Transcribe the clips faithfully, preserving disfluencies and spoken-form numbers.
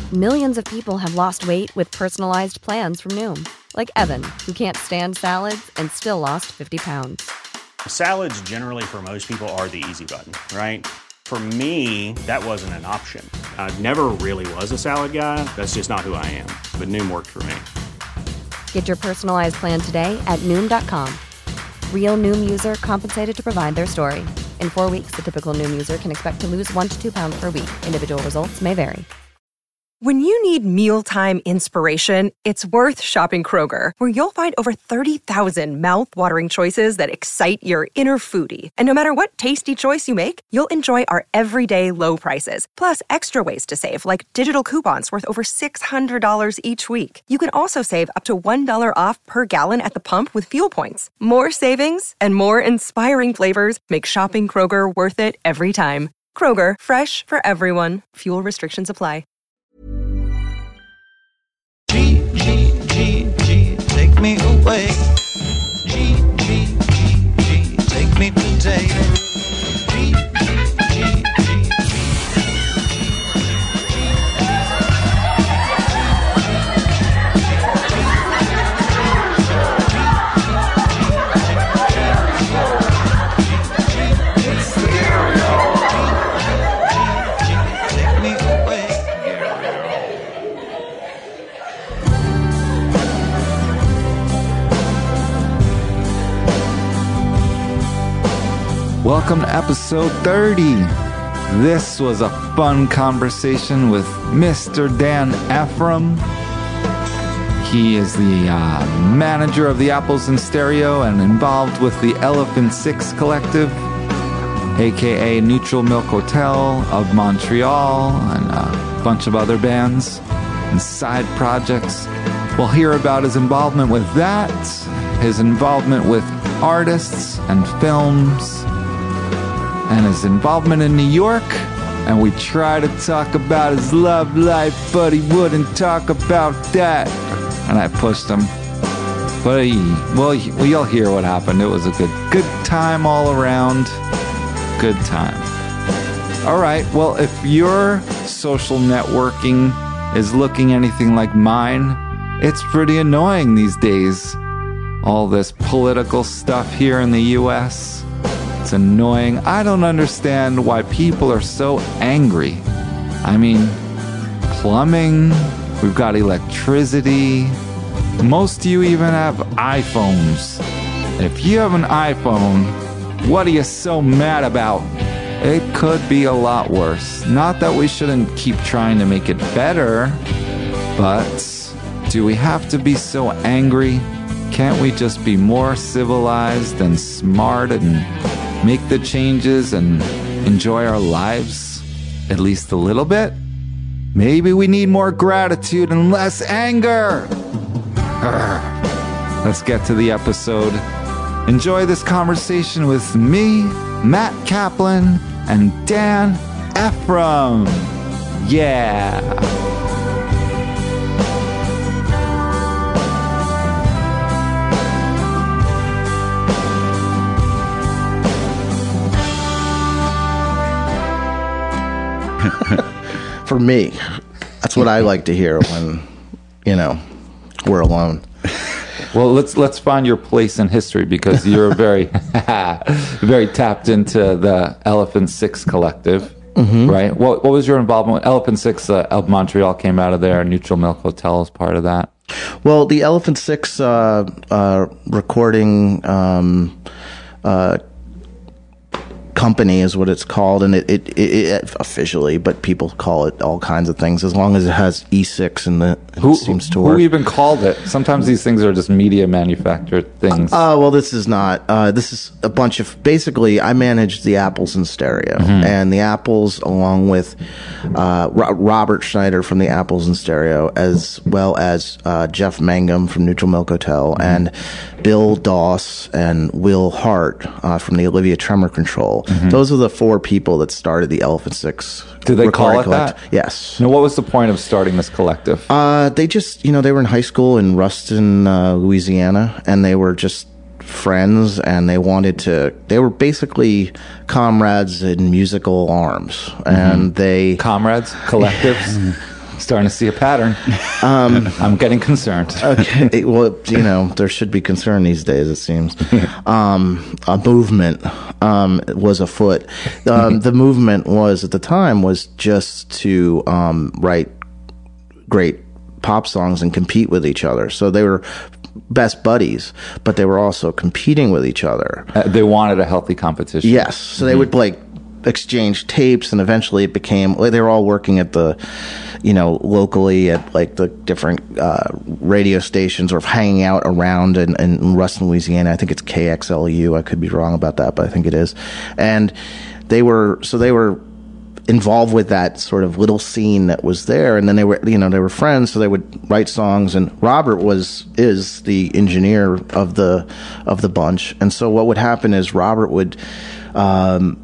Millions of people have lost weight with personalized plans from Noom. Like Evan, who can't stand salads and still lost fifty pounds. Salads generally for most people are the easy button, right? For me, that wasn't an option. I never really was a salad guy. That's just not who I am. But Noom worked for me. Get your personalized plan today at Noom dot com. Real Noom user compensated to provide their story. In four weeks, the typical Noom user can expect to lose one to two pounds per week. Individual results may vary. When you need mealtime inspiration, it's worth shopping Kroger, where you'll find over thirty thousand mouth-watering choices that excite your inner foodie. And no matter what tasty choice you make, you'll enjoy our everyday low prices, plus extra ways to save, like digital coupons worth over six hundred dollars each week. You can also save up to one dollar off per gallon at the pump with fuel points. More savings and more inspiring flavors make shopping Kroger worth it every time. Kroger, fresh for everyone. Fuel restrictions apply. G, G, G, G, take me away. G, G, G, G, take me today. G, G, G, G. Welcome to episode thirty. This was a fun conversation with Mister Dan Ephraim. He is the uh, manager of the Apples in Stereo and involved with the Elephant Six Collective, aka Neutral Milk Hotel of Montreal, and a bunch of other bands and side projects. We'll hear about his involvement with that, his involvement with artists and films, and his involvement in New York, and we try to talk about his love life, but he wouldn't talk about that, and I pushed him. But he, well, you'll hear what happened. It was a good, good time all around. Good time. All right, well, if your social networking is looking anything like mine, it's pretty annoying these days. All this political stuff here in the U S, it's annoying. I don't understand why people are so angry. I mean, plumbing, we've got electricity. Most of you even have iPhones. If you have an iPhone, what are you so mad about? It could be a lot worse. Not that we shouldn't keep trying to make it better, but do we have to be so angry? Can't we just be more civilized and smart and make the changes and enjoy our lives at least a little bit? Maybe we need more gratitude and less anger. Urgh. Let's get to the episode. Enjoy this conversation with me, Matt Kaplan, and Dan Ephraim. Yeah. For me, that's what I like to hear when, you know, we're alone. Well, let's let's find your place in history, because you're very very tapped into the Elephant Six Collective, mm-hmm. right? What what was your involvement? Elephant Six uh, of Montreal came out of there. Neutral Milk Hotel is part of that. Well, the Elephant Six uh, uh, recording um, uh, company is what it's called, and it, it, it, it officially, but people call it all kinds of things as long as it has E six in the who, it seems to work. Who even called it? Sometimes these things are just media manufactured things. Uh, well, this is not. Uh, this is a bunch of, basically, I manage the Apples in Stereo, mm-hmm. and the Apples, along with uh, Ro- Robert Schneider from the Apples in Stereo, as well as uh, Jeff Mangum from Neutral Milk Hotel, mm-hmm. and Bill Doss and Will Hart uh, from the Olivia Tremor Control. Mm-hmm. Those are the four people that started the Elephant Six. Did they call it that? Yes. Now, what was the point of starting this collective? Uh, they just, you know, they were in high school in Ruston, uh, Louisiana, and they were just friends, and they wanted to, they were basically comrades in musical arms, mm-hmm. and they... Comrades? Collectives? Starting to see a pattern. Um, I'm getting concerned. Okay, well, you know, there should be concern these days, it seems. Um, a movement um, was afoot. Um, the movement was, at the time, was just to um, write great pop songs and compete with each other. So they were best buddies, but they were also competing with each other. Uh, they wanted a healthy competition. Yes, so they would, like, exchange tapes, and eventually it became, they were all working at the, you know, locally at like the different uh, radio stations, or hanging out around in, in Ruston, Louisiana. I think it's K X L U. I could be wrong about that, but I think it is. And they were, so they were involved with that sort of little scene that was there, and then they were, you know, they were friends, so they would write songs. And Robert was is the engineer of the of the bunch, and so what would happen is Robert would um,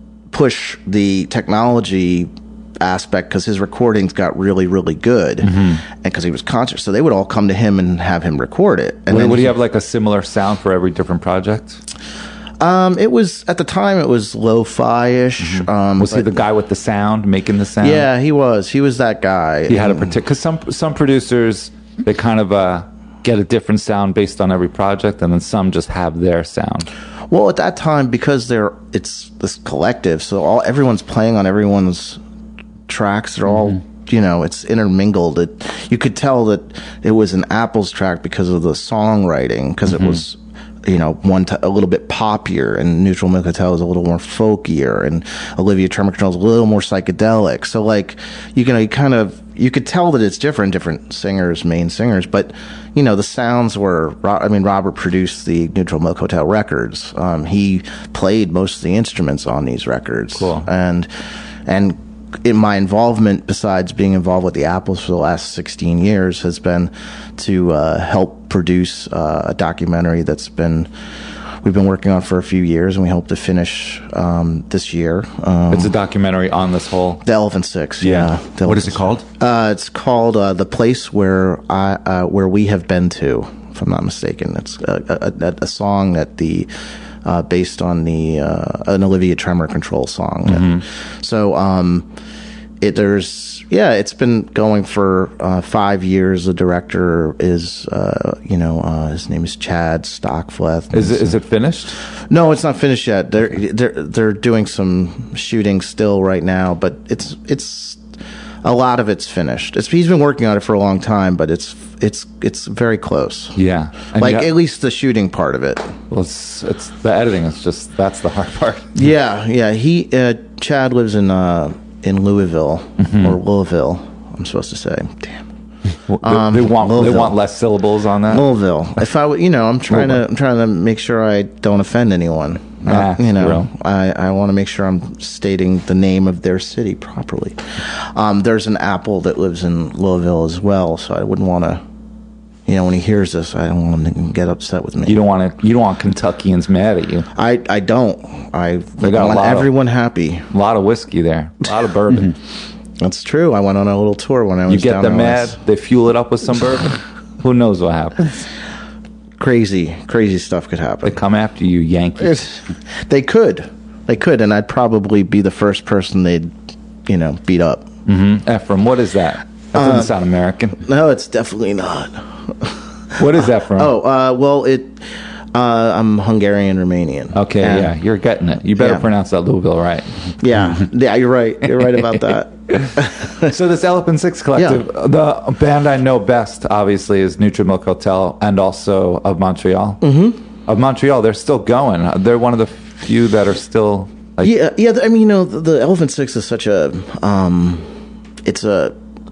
push the technology aspect, because his recordings got really, really good, mm-hmm. and because he was conscious, so they would all come to him and have him record it. And would, then would he he have like a similar sound for every different project? Um, it was, at the time, it was lo-fi-ish. Mm-hmm. Um, was he the guy with the sound, making the sound? Yeah, he was. He was that guy. He had a particular, because some some producers, they kind of uh, get a different sound based on every project, and then some just have their sound. Well, at that time, because they're it's this collective, so all everyone's playing on everyone's tracks. They're all, mm-hmm. you know, it's intermingled. It, you could tell that it was an Apples track because of the songwriting, because mm-hmm. it was, you know, one t- a little bit poppier, and Neutral Milk Hotel is a little more folkier, and Olivia Tremor Control is a little more psychedelic. So, like, you know, you kind of, you could tell that it's different, different singers, main singers, but, you know, the sounds were, I mean, Robert produced the Neutral Milk Hotel records. Um, he played most of the instruments on these records. Cool. And, and, in my involvement, besides being involved with the Apples for the last sixteen years, has been to uh, help produce uh, a documentary that's been we've been working on for a few years, and we hope to finish um, this year. Um, it's a documentary on this whole the Elephant Six. Yeah. yeah the What is it called? Uh, it's called uh, The Place Where I uh, Where We Have Been To, if I'm not mistaken. It's a, a, a song that the. Uh, based on the uh, an Olivia Tremor Control song. Mm-hmm. So um, it there's yeah, it's been going for uh, five years. The director is uh, you know uh, his name is Chad Stockfleth. Is it, is it finished? No, it's not finished yet. They're they're they're doing some shooting still right now, but it's it's a lot of it's finished. It's he's been working on it for a long time, but it's it's it's very close. Yeah, and like yeah, at least the shooting part of it. Well, it's it's the editing. It's just that's the hard part. Yeah, yeah. He uh, Chad lives in uh, in Louisville mm-hmm. or Louisville. I'm supposed to say. Damn. Well, they, um, they want Louisville. They want less syllables on that. Louisville. If I would, you know, I'm trying Louisville. to I'm trying to make sure I don't offend anyone. Nah, uh, you know, I, I want to make sure I'm stating the name of their city properly. Um, there's an Apple that lives in Louisville as well, so I wouldn't want to. You know, when he hears this, I don't want him to get upset with me. You don't want to. You don't want Kentuckians mad at you. I, I don't. I they got want a lot everyone of, happy. A lot of whiskey there. A lot of bourbon. That's true. I went on a little tour when I was. You get down them mad. West. They fuel it up with some bourbon. Who knows what happens? Crazy, crazy stuff could happen. They come after you, Yankees. They could, they could, and I'd probably be the first person they'd, you know, beat up. Mm-hmm. Ephraim, what is that? That doesn't uh, sound American. No, it's definitely not. What is that from? Oh, uh, well, it. Uh, I'm Hungarian Romanian. Okay, and, yeah, you're getting it. You better yeah. pronounce that Louisville right. Yeah, yeah, you're right. You're right about that. So this Elephant Six Collective, yeah. the band I know best, obviously, is Neutral Milk Hotel, and also of Montreal. Mm-hmm. Of Montreal, they're still going. They're one of the few that are still. Like, yeah, yeah. I mean, you know, the, the Elephant Six is such a. Um, it's a.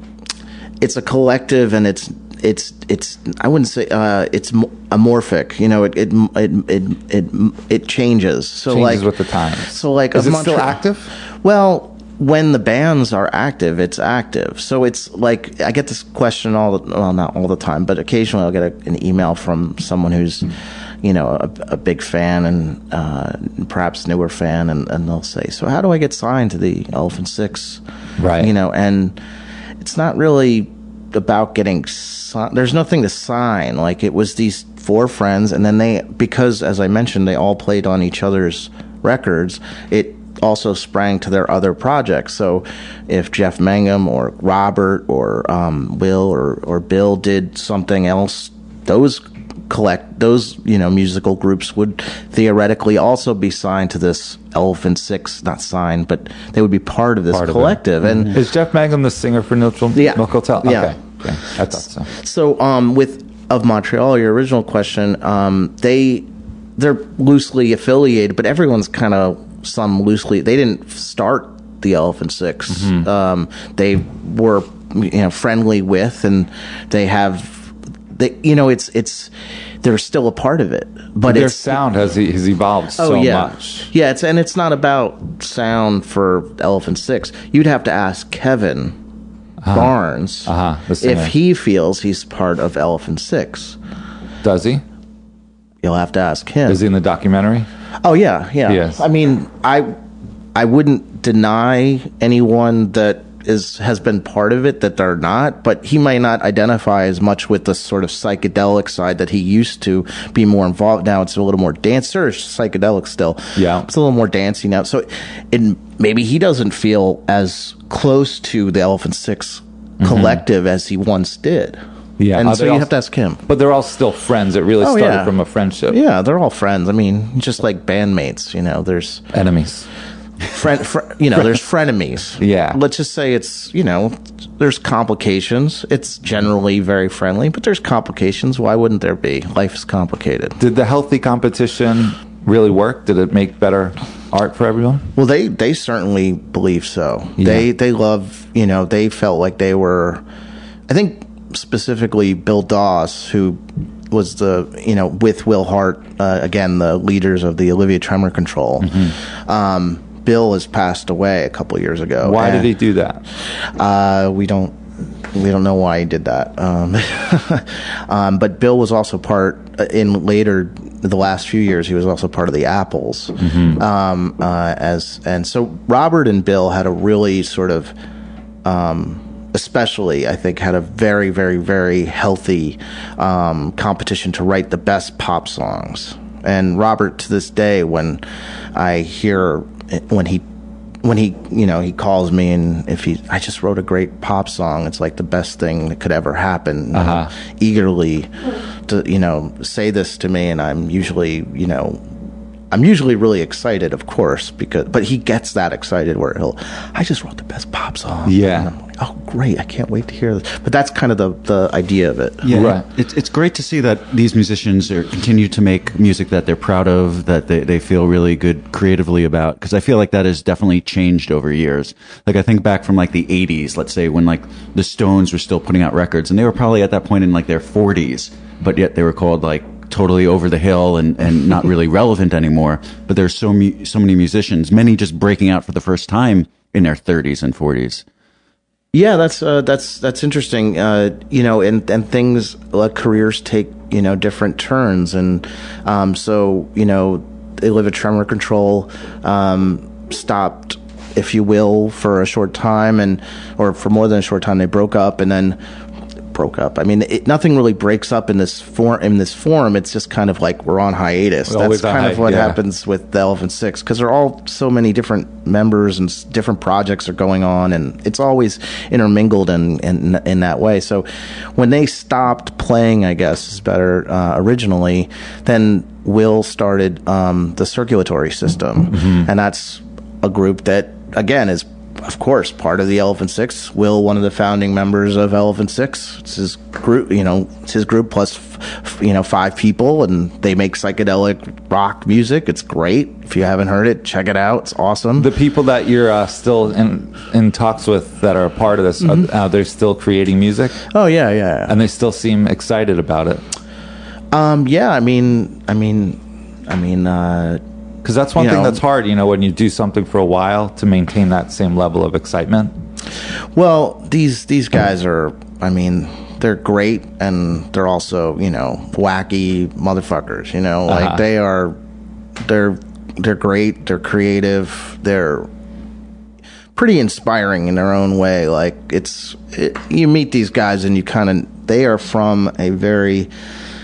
It's a collective, and it's. It's it's I wouldn't say uh, it's amorphic. You know, it it it it it, it changes. So changes like with the times. So like, is it Montreal, still active? Well, when the bands are active, it's active. So it's like I get this question all the well, not all the time, but occasionally I'll get a, an email from someone who's, you know, a, a big fan and uh, perhaps newer fan, and, and they'll say, "So how do I get signed to the Elephant Six?" Right. You know, and it's not really about getting si- there's nothing to sign. Like, it was these four friends, and then they, because as I mentioned, they all played on each other's records, it also sprang to their other projects. So if Jeff Mangum or Robert or um, Will or, or Bill did something else, those collect those you know musical groups would theoretically also be signed to this Elephant Six, not signed, but they would be part of this Part of collective. it. And Is Jeff Mangum the singer for Neutral Yeah. Milk Hotel? Yeah. Okay. Okay. I thought so. So, um, with of Montreal, your original question, um, they they're loosely affiliated, but everyone's kind of some loosely. They didn't start the Elephant Six. Mm-hmm. Um, they were you know friendly with, and they have they you know it's it's they're still a part of it, but Their it's, sound has e- has evolved Oh so yeah, much. yeah. It's and it's not about sound for Elephant Six. You'd have to ask Kevin Barnes Uh-huh, the singer. if he feels he's part of Elephant Six. Does he? You'll have to ask him. Is he in the documentary? Oh yeah, yeah. He is. I mean, I I wouldn't deny anyone that is has been part of it that they're not, but he might not identify as much with the sort of psychedelic side that he used to be more involved. Now it's a little more dance. There's psychedelic still. Yeah. It's a little more dancey now. So it, maybe he doesn't feel as close to the Elephant Six collective as he once did. Yeah. And Are so they you all- have to ask him. But they're all still friends. It really Oh, started yeah. from a friendship. Yeah, they're all friends. I mean, just like bandmates, you know, there's Enemies. friend, fr- you know, there's frenemies. Yeah. Let's just say it's, you know, there's complications. It's generally very friendly, but there's complications. Why wouldn't there be? Life is complicated. Did the healthy competition really work? Did it make better art for everyone? Well, they, they certainly believe so. Yeah. They, they love, you know, they felt like they were, I think specifically Bill Doss, who was the, you know, with Will Hart, uh, again, the leaders of the Olivia Tremor Control. Mm-hmm. Um, Bill has passed away a couple of years ago. Why and- did he do that? Uh, we don't we don't know why he did that. Um, um, but Bill was also part in later the last few years. He was also part of the Apples. Mm-hmm. Um, uh, as and so Robert and Bill had a really sort of. Um, especially, I think, had a very, very, very healthy um, competition to write the best pop songs. And Robert, to this day, when I hear when he when he you know he calls me and if he I just wrote a great pop song, it's like the best thing that could ever happen. Uh-huh. Uh, eagerly to you know say this to me, and I'm usually you know. I'm usually really excited, of course, because but he gets that excited where he'll, I just wrote the best pop song. Yeah. And I'm like, oh, great! I can't wait to hear this. But that's kind of the the idea of it. Yeah, Right. it's it's great to see that these musicians are continue to make music that they're proud of, that they, they feel really good creatively about. Because I feel like that has definitely changed over years. Like I think back from like the eighties, let's say, when like the Stones were still putting out records, and they were probably at that point in like their forties, but yet they were called like totally over the hill and, and not really relevant anymore. But there's so mu- so many musicians, many just breaking out for the first time in their thirties and forties. Yeah, that's uh, that's that's interesting. Uh, you know, and and things like careers take you know different turns, and um, so you know, Olivia Tremor Control um, stopped, if you will, for a short time, and or for more than a short time, they broke up, and then. broke up. I mean, it, nothing really breaks up in this form. In this form, it's just kind of like we're on hiatus. We're That's always on kind of hi- what yeah. happens with the Elephant Six because they're all so many different members and s- different projects are going on, and it's always intermingled in in, in that way. So when they stopped playing, I guess is better uh, originally, then Will started um, the Circulatory System, Mm-hmm. and that's a group that again is. Of course, part of the Elephant Six. Will, one of the founding members of Elephant Six. It's his group, you know, it's his group plus, f- you know, five people, and they make psychedelic rock music. It's great. If you haven't heard it, check it out. It's awesome. The people that you're uh, still in in talks with that are a part of this, Mm-hmm. uh, they're still creating music, oh yeah, yeah, and they still seem excited about it. um, yeah. I mean, I mean, I mean, uh, Because that's one You thing know- that's hard, you know, when you do something for a while to maintain that same level of excitement. well, these these guys are. I mean, they're great, and they're also, you know, wacky motherfuckers. You know, like Uh-huh. they are. They're they're great. They're creative. They're pretty inspiring in their own way. Like it's it, you meet these guys, and you kind of they are from a very.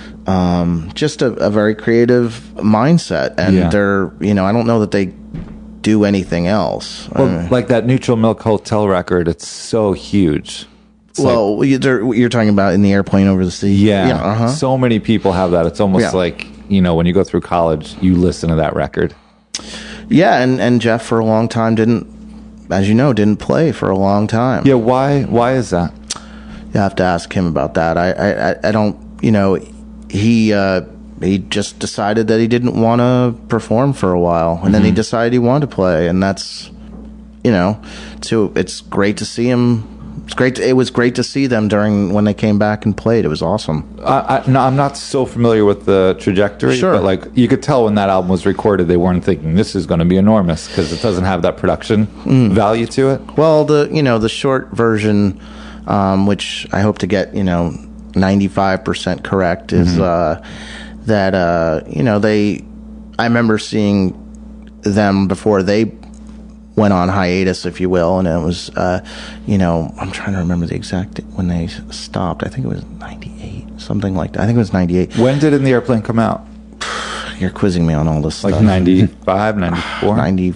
Um, just a, a very creative mindset, and Yeah. they're, you know, I don't know that they do anything else. Well, I mean, like that Neutral Milk Hotel record, it's so huge. It's well, like, you're, you're talking about In the Airplane Over the Sea. yeah, yeah uh-huh. so many people have that. It's almost Yeah. like, you know, when you go through college, you listen to that record. Yeah, and, and Jeff for a long time didn't, as you know, didn't play for a long time. Yeah, why? Why is that? You have to ask him about that. I, I, I don't, you know, he uh, he just decided that he didn't want to perform for a while, and mm-hmm. then he decided he wanted to play, and that's, you know, so it's great to see him. It's great. To, it was great to see them during when they came back and played. It was awesome. I, I, no, I'm not so familiar with the trajectory, Sure. but like you could tell when that album was recorded, they weren't thinking this is going to be enormous because it doesn't have that production mm. value to it. Well, the you know the short version, um, which I hope to get you know ninety-five percent correct, is mm-hmm. uh, that uh, you know they. I remember seeing them before they went on hiatus, if you will, and it was, uh, you know, I'm trying to remember the exact when they stopped. I think it was ninety-eight, something like that. I think it was ninety-eight. When did In the Airplane come out? You're quizzing me on all this like stuff. Like ninety-five, ninety-four? ninety,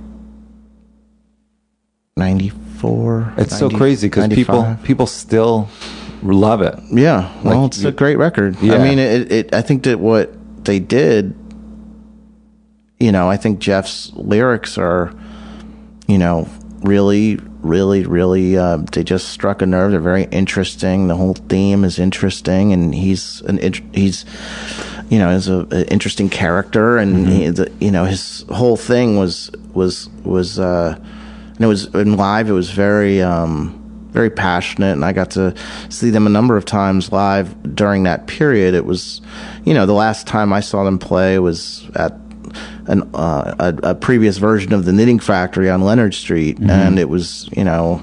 ninety-four. It's ninety, so crazy because people people still love it. Yeah, well, like, it's a great record. Yeah. I mean, it, it. I think that what they did, you know, I think Jeff's lyrics are, you know, really, really, really, uh, they just struck a nerve. They're very interesting. The whole theme is interesting, and he's an he's, you know, is a, an interesting character, and mm-hmm. he, the, you know, his whole thing was was was, uh, and it was in live. It was very, um, very passionate, and I got to see them a number of times live during that period. It was, you know, the last time I saw them play was at An, uh, a, a previous version of the Knitting Factory on Leonard Street, mm-hmm. and it was, you know,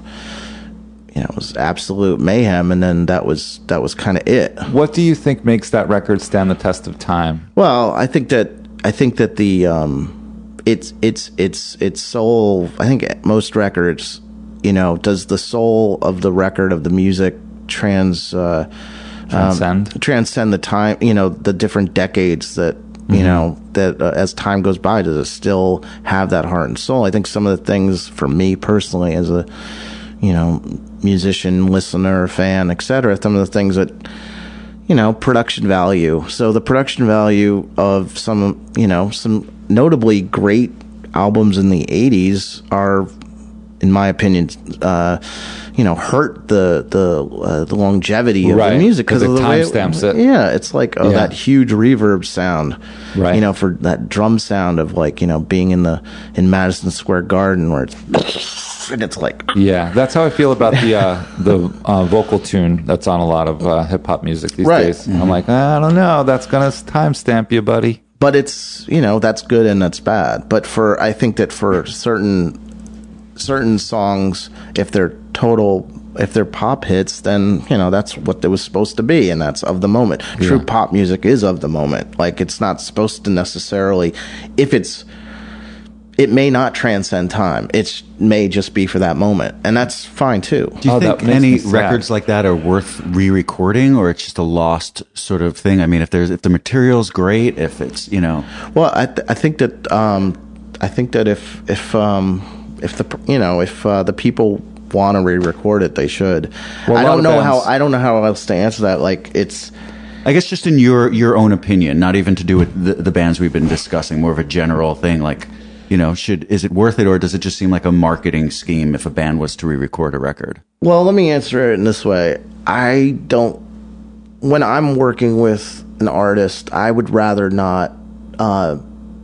you know, it was absolute mayhem. And then that was that was kind of it. What do you think makes that record stand the test of time? Well, I think that I think that the um, it's it's it's it's soul. I think most records, you know, does the soul of the record of the music trans uh, transcend um, transcend the time, you know, the different decades that. You mm-hmm. know, that uh, as time goes by, does it still have that heart and soul? I think some of the things for me personally as a, you know, musician, listener, fan, et cetera, some of the things that, you know, production value. So the production value of some, you know, some notably great albums in the eighties are, in my opinion, uh, you know, hurt the the uh, the longevity of right. the music because of it the way timestamps it. Yeah, it's like oh, yeah. that huge reverb sound, right? You know, for that drum sound of like you know being in the in Madison Square Garden where it's and it's like yeah, that's how I feel about the uh, the uh, vocal tune that's on a lot of uh, hip hop music these right. days. Mm-hmm. I'm like, I don't know, that's gonna timestamp you, buddy. But it's you know that's good and that's bad. But for I think that for certain. certain songs, if they're total, if they're pop hits, then, you know, that's what it was supposed to be, and that's of the moment. Yeah. True pop music is of the moment. Like, it's not supposed to necessarily, if it's, it may not transcend time. It may just be for that moment, and that's fine, too. Do you oh, think any records like that are worth re-recording, or it's just a lost sort of thing? I mean, if there's, if the material's great, if it's, you know. Well, I, th- I think that, um, I think that if, if, um, If the you know if uh, the people want to re-record it, they should. Well, I don't know bands, how I don't know how else to answer that. Like it's, I guess just in your your own opinion, not even to do with the, the bands we've been discussing, more of a general thing. Like, you know, should is it worth it, or does it just seem like a marketing scheme if a band was to re-record a record? Well, let me answer it in this way. I don't. When I'm working with an artist, I would rather not. Uh,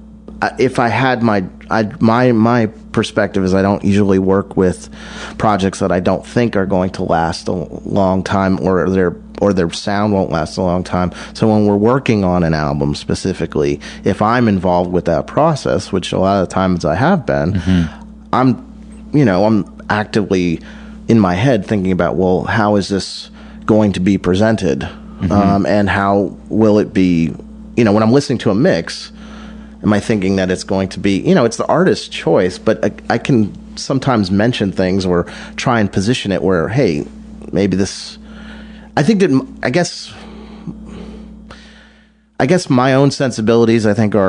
if I had my, I, my my perspective is I don't usually work with projects that I don't think are going to last a long time, or their or their sound won't last a long time. So when we're working on an album specifically, if I'm involved with that process, which a lot of the times I have been, mm-hmm. I'm, you know, I'm actively in my head thinking about, well, how is this going to be presented, mm-hmm. um, and how will it be, you know, when I'm listening to a mix. Am I thinking that it's going to be, you know, it's the artist's choice, but I, I can sometimes mention things or try and position it where, hey, maybe this, I think that, I guess, I guess my own sensibilities, I think, are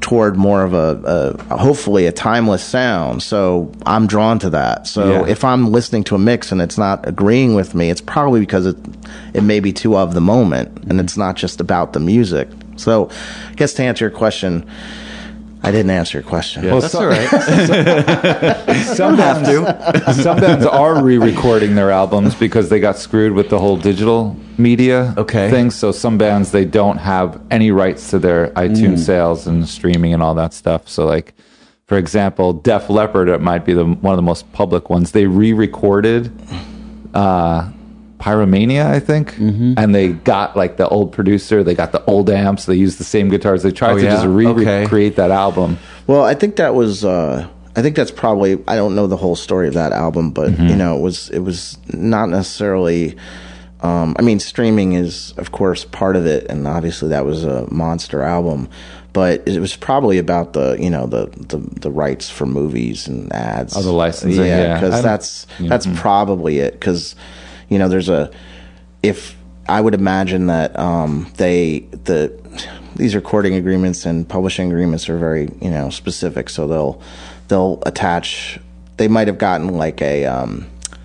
toward more of a, a hopefully a timeless sound. So I'm drawn to that. So Yeah. if I'm listening to a mix and it's not agreeing with me, it's probably because it it may be too of the moment, and it's not just about the music. So I guess to answer your question, I didn't answer your question. Well, That's some, all right. some bands, some bands are re-recording their albums because they got screwed with the whole digital media Okay. thing. So some bands, they don't have any rights to their iTunes sales and streaming and all that stuff. So like, for example, Def Leppard, it might be the one of the most public ones. They re-recorded uh, Pyromania, I think, Mm-hmm. and they got like the old producer, they got the old amps, they used the same guitars. They tried Oh, to yeah? just Okay. re-recreate that album. Well, I think that was. Uh, I think that's probably. I don't know the whole story of that album, but Mm-hmm. you know, it was. It was not necessarily. Um, I mean, streaming is, of course, part of it, and obviously that was a monster album. But it was probably about the, you know, the the, the rights for movies and ads. Oh, the licensing, yeah, yeah. because I'm- that's that's probably it. Because, you know, there's a if I would imagine that um, they the these recording agreements and publishing agreements are very, you know, specific. So they'll they'll attach. They might have gotten like a um,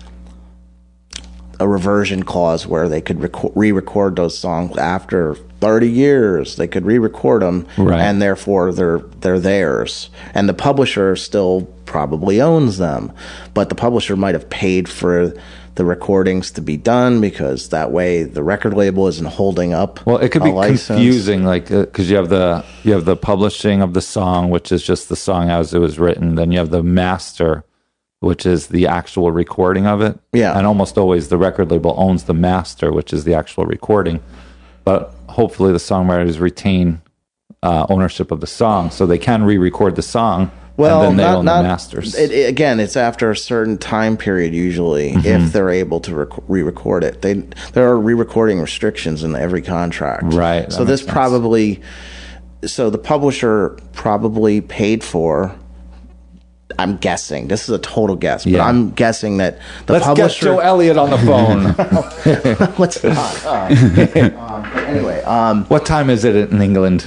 a reversion clause where they could reco- re-record those songs after thirty years. They could re-record them, Right. and therefore they're they're theirs. And the publisher still probably owns them, but the publisher might have paid for the recordings to be done because that way the record label isn't holding up. Well, it could a be license. confusing, like because you have the you have the publishing of the song, which is just the song as it was written. Then you have the master, which is the actual recording of it. Yeah. And almost always the record label owns the master, which is the actual recording. But hopefully the songwriters retain uh, ownership of the song, so they can re-record the song. Well, and then they not, own not, the masters. It, it- again, it's after a certain time period usually Mm-hmm. if they're able to rec- re-record it. They there are re-recording restrictions in every contract. Right, So that this makes sense. probably, so the publisher probably paid for. I'm guessing. This is a total guess, but Yeah. I'm guessing that the Let's get publisher. Joe Elliott on the phone. Let's not. Uh, um, but anyway, um, What time is it in England?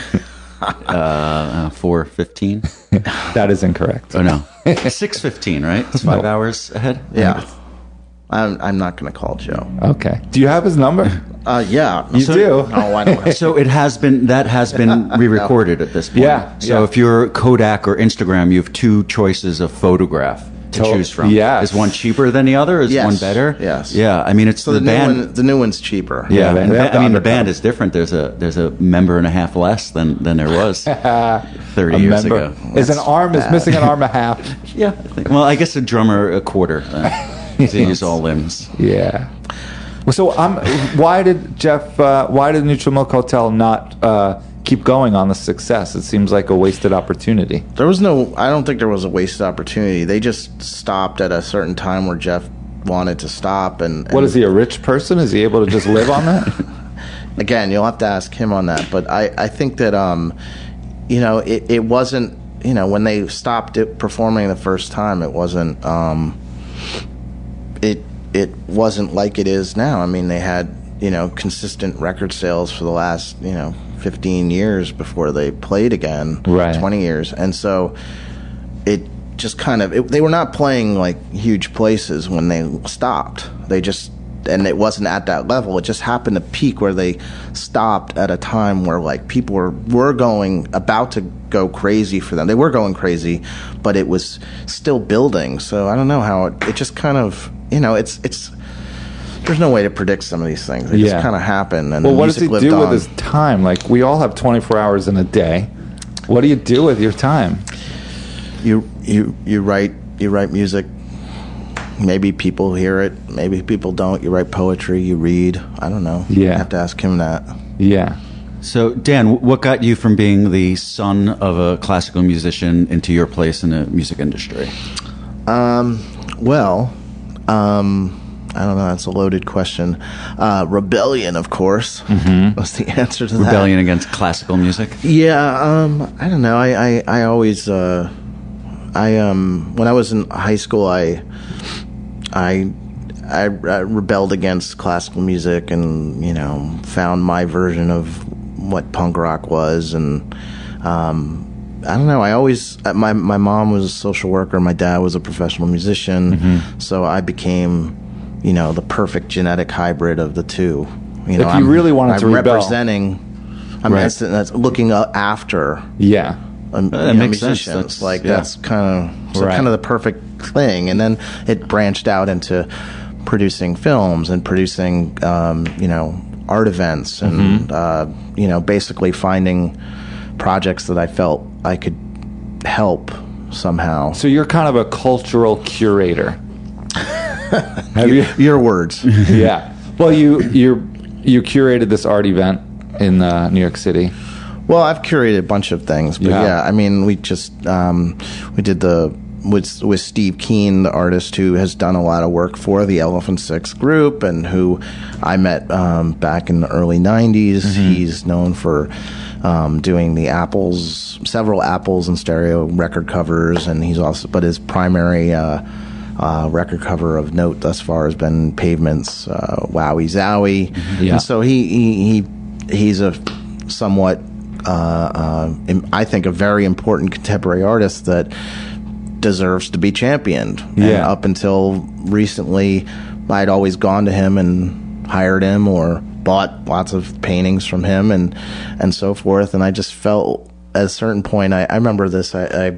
Uh, four fifteen. That is incorrect. Oh no, six fifteen. Right, it's five hours ahead. yeah, I'm I'm not going to call Joe. Okay. Do you have his number? Uh, yeah, You So- do? No, I don't. So it has been that has been re-recorded at this point. Yeah, So yeah. if you're Kodak or Instagram, you have two choices of photograph to To- choose from. yes. Is one cheaper than the other? Is Yes. one better? Yes. Yeah. I mean, it's So the, the, band. new one, the new one's cheaper. Yeah, they and the have ba- I mean the undercut. band is different. There's a there's a member and a half less than than there was thirty A years member ago. is an arm is missing an arm a half. Yeah. I think, well, I guess a drummer a quarter. Uh, to use all limbs. Yeah. Well, so um, why did Jeff? Uh, why did Neutral Milk Hotel not uh, keep going on the success? It seems like a wasted opportunity. There was no. I don't think there was a wasted opportunity. They just stopped at a certain time where Jeff wanted to stop. And, and What is he? A rich person? Is he able to just live on that? Again, you'll have to ask him on that. But I, I think that um, you know, it, it wasn't. You know, when they stopped it performing the first time, it wasn't. Um, it it wasn't like it is now. I mean, they had, you know, consistent record sales for the last, you know, fifteen years before they played again. Right. twenty years. And so it just kind of, it, they were not playing like huge places when they stopped. They just, and it wasn't at that level. It just happened to peak where they stopped at a time where like people were, were going, about to go crazy for them. They were going crazy, but it was still building. So I don't know how it, it just kind of, you know, it's, it's, there's no way to predict some of these things. They Yeah. just kind of happen. And Well, the what does he music lived do on. with his time? Like we all have twenty-four hours in a day. What do you do with your time? You, you, you write, you write music. Maybe people hear it. Maybe people don't. You write poetry. You read. I don't know. Yeah. You have to ask him that. Yeah. So, Dan, what got you from being the son of a classical musician into your place in the music industry? Um, well, um, I don't know. That's a loaded question. Uh, rebellion, of course, Mm-hmm. was the answer to that. Rebellion against classical music? Yeah. Um, I don't know. I, I, I always, uh, I, um, when I was in high school, I, I, I, I rebelled against classical music and, you know, found my version of what punk rock was. And, um, I don't know. I always my my mom was a social worker. My dad was a professional musician, mm-hmm. so I became, you know, the perfect genetic hybrid of the two. You know, if you I'm, really wanted I'm to rebel. representing. I'm Right. that's, that's looking up after. Yeah, Um, That you know, makes sense. musicians. That's- like yeah. that's kind of so Right. kind of the perfect thing, and then it branched out into producing films and producing um, you know art events and Mm-hmm. uh, you know basically finding projects that I felt I could help somehow. so you're kind of a cultural curator. Have you? Your words. Yeah. Well, you you you curated this art event in uh, New York City. Well, I've curated a bunch of things, but Yeah. yeah, I mean, we just um, we did the with with Steve Keen, the artist who has done a lot of work for the Elephant Six group, and who I met um, back in the early nineties. Mm-hmm. He's known for um, doing the Apples, several Apples and stereo record covers, and he's also, but his primary uh, uh, record cover of note thus far has been Pavement's uh, Wowie Zowie. Yeah. And so he he, he he's a somewhat uh, uh, I think a very important contemporary artist that deserves to be championed. And Yeah. up until recently, I'd always gone to him and hired him or bought lots of paintings from him and and so forth. And I just felt at a certain point, I, I remember this, I, I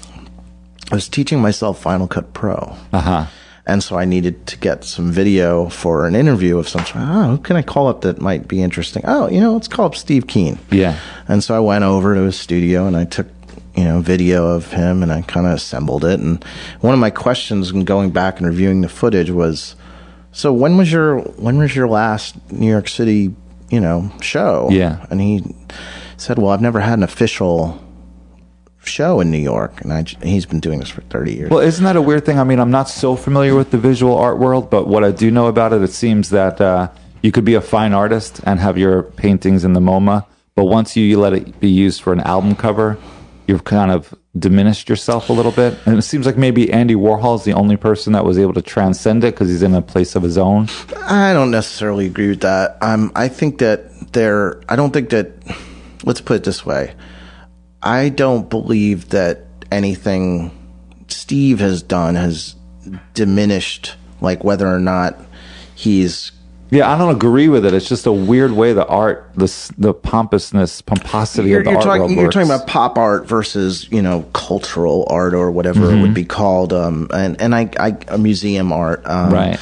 I was teaching myself Final Cut Pro. Uh huh. And so I needed to get some video for an interview of some sort. Oh, who can I call up that might be interesting? Oh, you know, let's call up Steve Keen. Yeah. And so I went over to his studio and I took, you know, video of him and I kind of assembled it. And one of my questions in going back and reviewing the footage was, so when was your when was your last New York City, you know, show? Yeah. And he said, well, I've never had an official show in New York, and I, j- he's been doing this for thirty years. Well, isn't that a weird thing? I mean, I'm not so familiar with the visual art world, but what I do know about it, it seems that uh, you could be a fine artist and have your paintings in the MoMA, but once you let it be used for an album cover, you've kind of diminished yourself a little bit. And it seems like maybe Andy Warhol's the only person that was able to transcend it because he's in a place of his own. I don't necessarily agree with that. Um, I think that there. I don't think that. Let's put it this way. I don't believe that anything Steve has done has diminished, like whether or not he's. Yeah, I don't agree with it. It's just a weird way the art, the s- the pompousness, pomposity You're, of the you're, art talking, world you're works. talking about pop art versus, you know, cultural art or whatever it would be called, um, and and I, I a museum art. Um, right.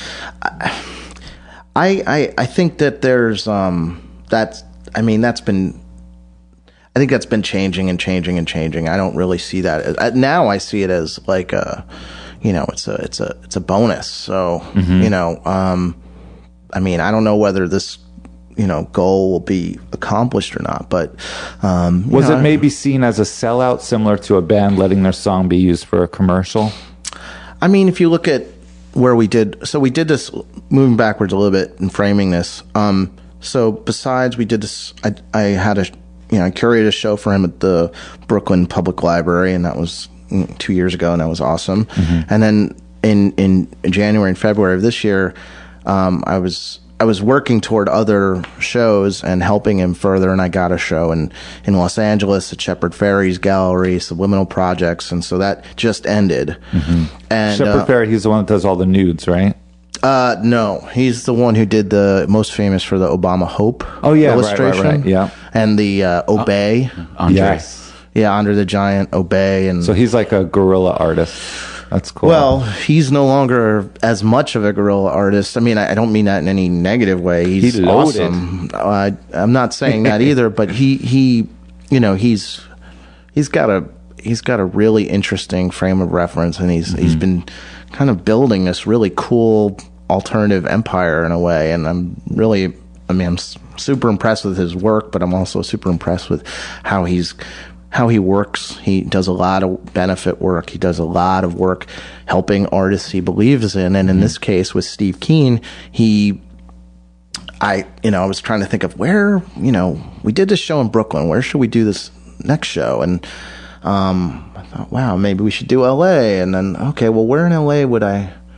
I, I I think that there's um that's I mean that's been I think that's been changing and changing and changing. I don't really see that as, uh, now. I see it as like a, you know, it's a it's a it's a bonus. So you know, um, I mean, I don't know whether this you know goal will be accomplished or not, but um, you Was know, it maybe seen as a sellout, similar to a band letting their song be used for a commercial? I mean, if you look at where we did, so we did this, moving backwards a little bit and framing this. Um, so besides, we did this, I, I had a, you know, I curated a show for him at the Brooklyn Public Library, and that was mm, two years ago, and that was awesome. And then in, in January and February of this year, um, I was, I was working toward other shows and helping him further, and I got a show in, in Los Angeles at Shepard Fairey's gallery, Subliminal Projects, and so that just ended. And Shepard uh, Fairey, he's the one that does all the nudes, right? uh, no, he's the one who did the most famous for the Obama Hope Oh, yeah, right, right, illustration. right, yeah. And the uh, Obey. Andre. Yes. Yeah, Andre the Giant, Obey. And So he's like a guerrilla artist. That's cool. well, he's no longer as much of a guerrilla artist. I mean, I, I don't mean that in any negative way. He's He loaded. awesome. I, I'm not saying that either, but he, he, you know, he's he's got a he's got a really interesting frame of reference, and he's he's been kind of building this really cool alternative empire in a way. And I'm really, I mean, I'm s- super impressed with his work, but I'm also super impressed with how he's. how he works. He does a lot of benefit work. He does a lot of work helping artists he believes in. And in this case with Steve Keen, he, I, you know, I was trying to think of where, you know, we did this show in Brooklyn. Where should we do this next show? And, um, I thought, wow, maybe we should do L A. And then, okay, well, where in L A would I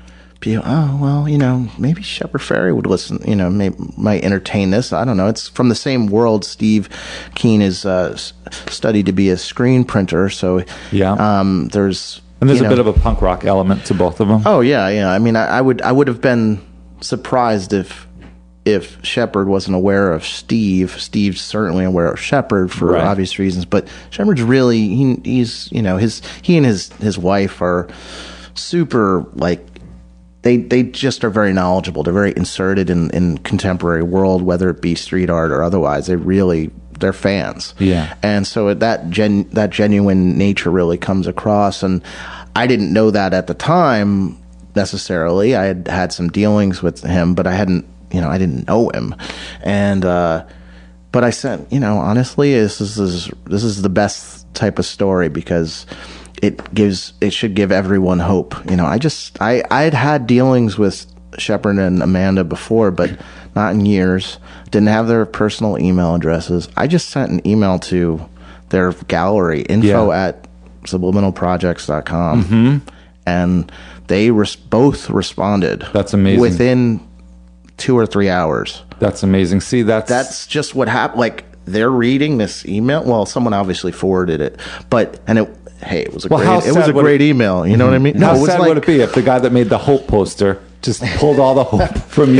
be, oh, well, you know, maybe Shepard Fairey would listen, you know, may, might entertain this. I don't know. It's from the same world. Steve Keen is uh, studied to be a screen printer. So Yeah. um, there's... And there's you a know, bit of a punk rock element to both of them. Oh, yeah, yeah. I mean, I, I would I would have been surprised if if Shepard wasn't aware of Steve. Steve's certainly aware of Shepard for Right. obvious reasons, but Shepard's really he, he's you know his he and his his wife are super like they they just are very knowledgeable. They're very inserted in in contemporary world, whether it be street art or otherwise. They really they're fans. Yeah. And so that gen that genuine nature really comes across, and I didn't know that at the time necessarily. I had had some dealings with him, but I hadn't, you know, I didn't know him. And uh but I said, you know, honestly, this is this is, this is the best type of story because it gives it should give everyone hope. You know, I just I I had had dealings with Shepard and Amanda before, but not in years. Didn't have their personal email addresses. I just sent an email to their gallery, info Yeah. at subliminal projects dot com. Mm-hmm. And they res- both responded. That's amazing. Within two or three hours. That's amazing. See, that's... That's just what happened. Like, they're reading this email. Well, someone obviously forwarded it. But, and it, hey, it was a Well, how great, it was sad a would great it- email. You know what I mean? How it was sad like, would it be if the guy that made the Hope poster just pulled all the hope from you?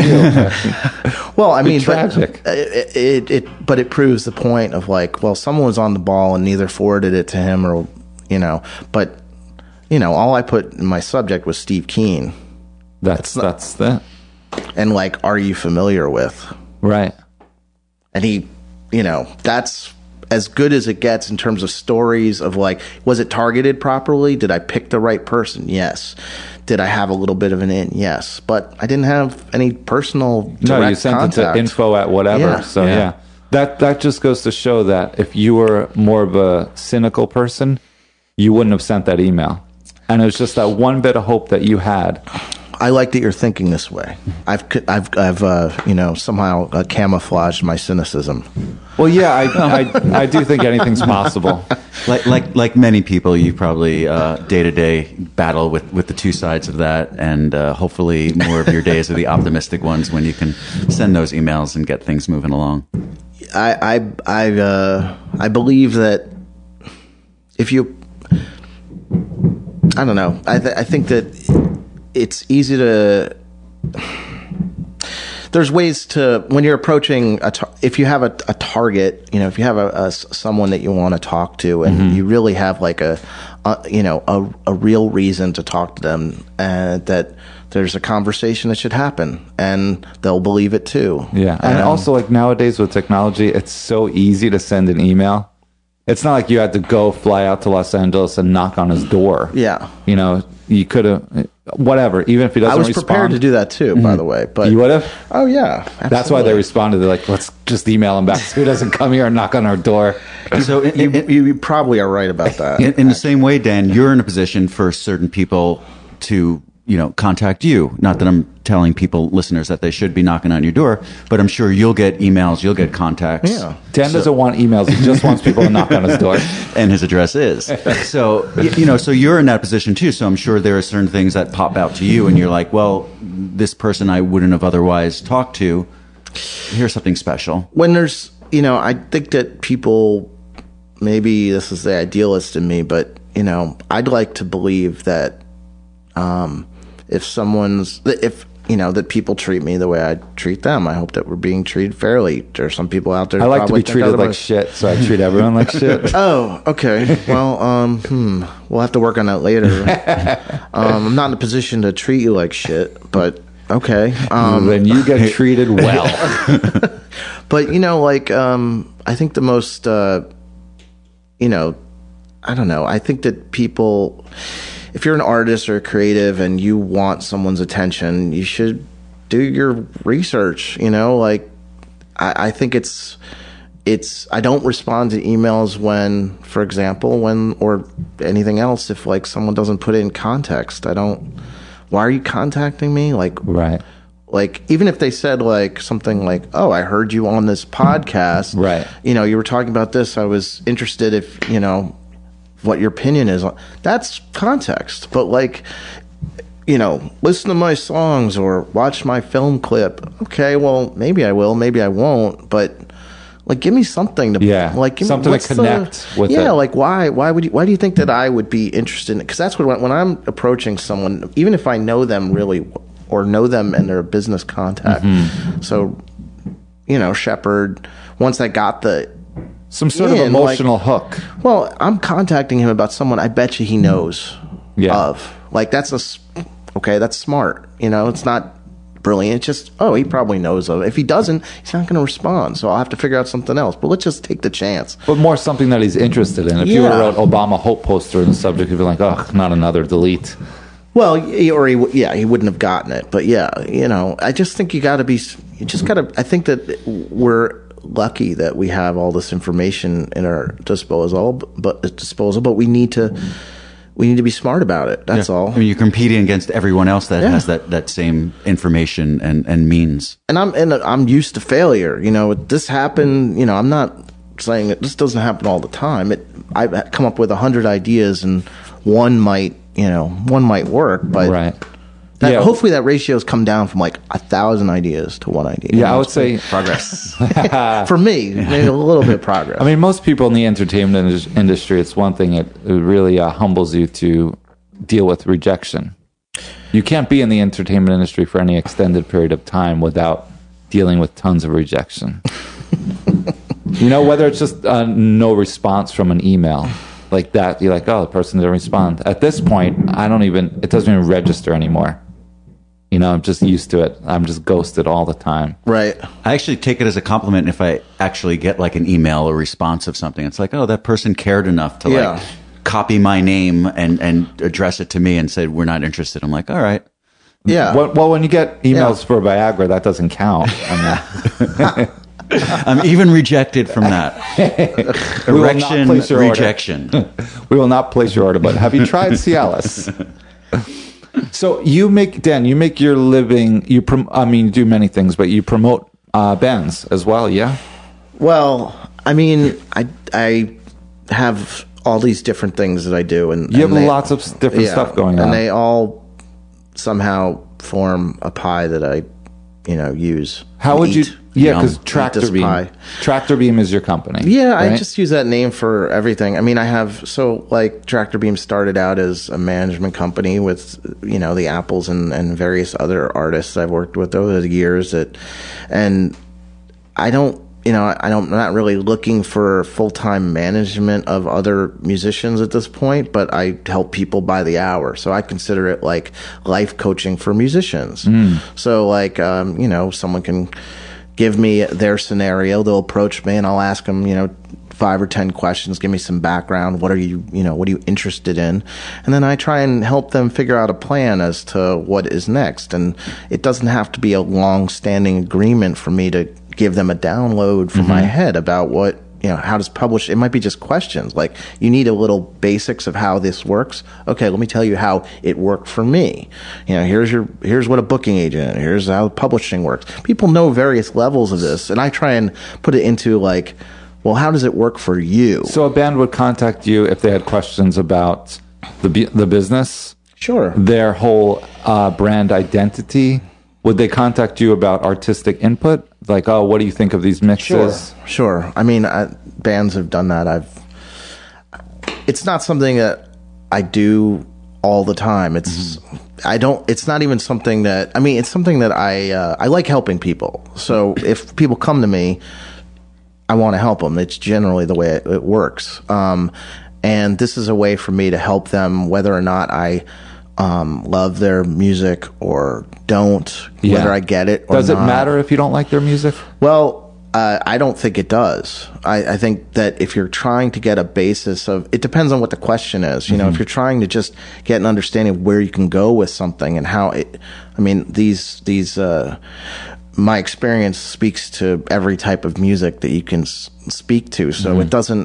Well, I mean, tragic. But it, it, it, but it proves the point of like, well, someone was on the ball and neither forwarded it to him or, you know, but, you know, all I put in my subject was Steve Keen. That's that's that. And like, are you familiar with? Right. And he, you know, that's as good as it gets in terms of stories of like, was it targeted properly? Did I pick the right person? Yes. Did I have a little bit of an in? Yes. But I didn't have any personal direct No, you sent contact. it to info at whatever. Yeah, so yeah. yeah. That that just goes to show that if you were more of a cynical person, you wouldn't have sent that email. And it was just that one bit of hope that you had. I like that you're thinking this way. I've, I've, I've, uh, you know, somehow uh, camouflaged my cynicism. Well, yeah, I, I, I do think anything's possible. Like like like many people, you probably day to day battle with, with the two sides of that, and uh, hopefully more of your days are the optimistic ones when you can send those emails and get things moving along. I, I, I, uh, I believe that if you, I don't know, I, th- I think that it's easy to. There's ways to when you're approaching a tar- if you have a, a target, you know, if you have a, a someone that you want to talk to, and mm-hmm. you really have like a, a you know, a, a real reason to talk to them, and that there's a conversation that should happen, and they'll believe it too. Yeah, and um, also like nowadays with technology, it's so easy to send an email. It's not like you had to go fly out to Los Angeles and knock on his door. Yeah, you know, you could have whatever. Even if he doesn't, I was respond, prepared to do that too. By the way, but you would have. Oh yeah, absolutely. That's why they responded. They're like, let's just email him back so he doesn't come here and knock on our door. So in, you, in, you probably are right about that. In, in the same way, Dan, you're in a position for certain people to, you know, contact you. Not that I'm telling people, listeners, that they should be knocking on your door, but I'm sure you'll get emails, you'll get contacts. Yeah. Dan So- doesn't want emails. He just wants people to knock on his door. And his address is. So, y- you know, so you're in that position too. So I'm sure there are certain things that pop out to you and you're like, well, this person I wouldn't have otherwise talked to, here's something special. When there's, you know, I think that people, maybe this is the idealist in me, but, you know, I'd like to believe that um, if someone's, if, you know, that people treat me the way I treat them. I hope that we're being treated fairly. There are some people out there. I like to probably be think treated like otherwise. shit, so I treat everyone like shit. Oh, okay. Well, um, hmm. We'll have to work on that later. um, I'm not in a position to treat you like shit, but okay. Um, Then you get treated well. But, you know, like, um, I think the most, uh, you know, I don't know. I think that people, if you're an artist or a creative and you want someone's attention, you should do your research, you know, like, I, I think it's, it's, I don't respond to emails when, for example, when, or anything else, if like someone doesn't put it in context. I don't, why are you contacting me? Like, Right. like, even if they said like something like, oh, I heard you on this podcast. Right. You know, you were talking about this. I was interested if, you know, what your opinion is on. That's context. But like, you know, listen to my songs or watch my film clip. Okay, well, maybe I will, maybe I won't, but like, give me something to Yeah, like give something me, to connect the, with Yeah, it. like why why would you why do you think that I would be interested in it? Because that's what when, when I'm approaching someone, even if I know them really or know them and they're a business contact. Mm-hmm. So, you know, Shepard, once I got the Some sort of in, emotional like, hook. well, I'm contacting him about someone I bet you he knows Yeah. of. Like, that's a, s- okay, that's smart. You know, it's not brilliant. It's just, oh, he probably knows of it. If he doesn't, he's not going to respond. So I'll have to figure out something else. But let's just take the chance. But more something that he's interested in. If you would Yeah. have wrote Obama Hope poster in the subject, you'd be like, oh, not another delete. Well, y- or he, w- yeah, he wouldn't have gotten it. But yeah, you know, I just think you got to be, s- you just got to, I think that we're lucky that we have all this information in our disposal, but disposal, but we need to, we need to be smart about it. That's Yeah. all. I mean, you're competing against everyone else that Yeah. has that, that same information and, and means. and I'm and I'm used to failure. You know, this happened. You know, I'm not saying that this doesn't happen all the time. It I've come up with a hundred ideas, and one might, you know, one might work, but Right. that, Yeah. hopefully that ratio's come down from like a thousand ideas to one idea. Yeah, I would say, Progress. for me, maybe a little bit of progress. I mean, most people in the entertainment indus- industry, it's one thing, it, it really uh, humbles you to deal with rejection. You can't be in the entertainment industry for any extended period of time without dealing with tons of rejection. You know, whether it's just uh, no response from an email like that, you're like, oh, the person didn't respond. At this point, I don't even, it doesn't even register anymore. You know, I'm just used to it. I'm just ghosted all the time. right. I actually take it as a compliment if I actually get like an email or response of something. It's like, oh, that person cared enough to Yeah. like copy my name and, and address it to me and said, we're not interested. I'm like, all right. Yeah. Well, well, when you get emails Yeah. for Viagra, that doesn't count. I mean, I'm even rejected from that. We will not Erection place your order. rejection. we will not place your order, but have you tried Cialis? So you make, Dan, you make your living, you prom- I mean, you do many things, but you promote uh, bands as well, yeah? Well, I mean, I I have all these different things that I do, and You and have they- lots of s- different yeah, stuff going on. and they all somehow form a pie that I, you know, use. How would you, eat. yeah, Yum. because Eat Tractor this Beam, pie. Tractor Beam is your company. Yeah, I right? just use that name for everything. I mean, I have so like Tractor Beam started out as a management company with, you know, the Apples and, and various other artists I've worked with over the years. That, and I don't, you know, I don't, I'm not really looking for full time management of other musicians at this point, but I help people by the hour. So I consider it like life coaching for musicians. So like, um, you know, someone can give me their scenario, they'll approach me and I'll ask them, you know, five or ten questions, give me some background. What are you, you know, what are you interested in? And then I try and help them figure out a plan as to what is next. And it doesn't have to be a long standing agreement for me to give them a download from my head about what, you know, how does publish, it might be just questions. Like, you need a little basics of how this works. Okay, let me tell you how it worked for me. You know, here's your, here's what a booking agent, here's how publishing works. People know various levels of this, and I try and put it into like, well, how does it work for you? So a band would contact you if they had questions about the bu- the business, Sure. their whole uh, brand identity. Would they contact you about artistic input? Like, oh, what do you think of these Sure, mixes? sure. I mean, I, bands have done that. I've. It's not something that I do all the time. It's. I don't. It's not even something that. I mean, it's something that I. Uh, I like helping people. So if people come to me, I want to help them. It's generally the way it, it works. Um, and this is a way for me to help them, whether or not I. Um, love their music or don't, Yeah. whether I get it or Does it not. matter if you don't like their music? Well, uh, I don't think it does. I, I think that if you're trying to get a basis of, it depends on what the question is. You know, if you're trying to just get an understanding of where you can go with something and how it, I mean, these, these, uh, my experience speaks to every type of music that you can s- speak to. So it doesn't,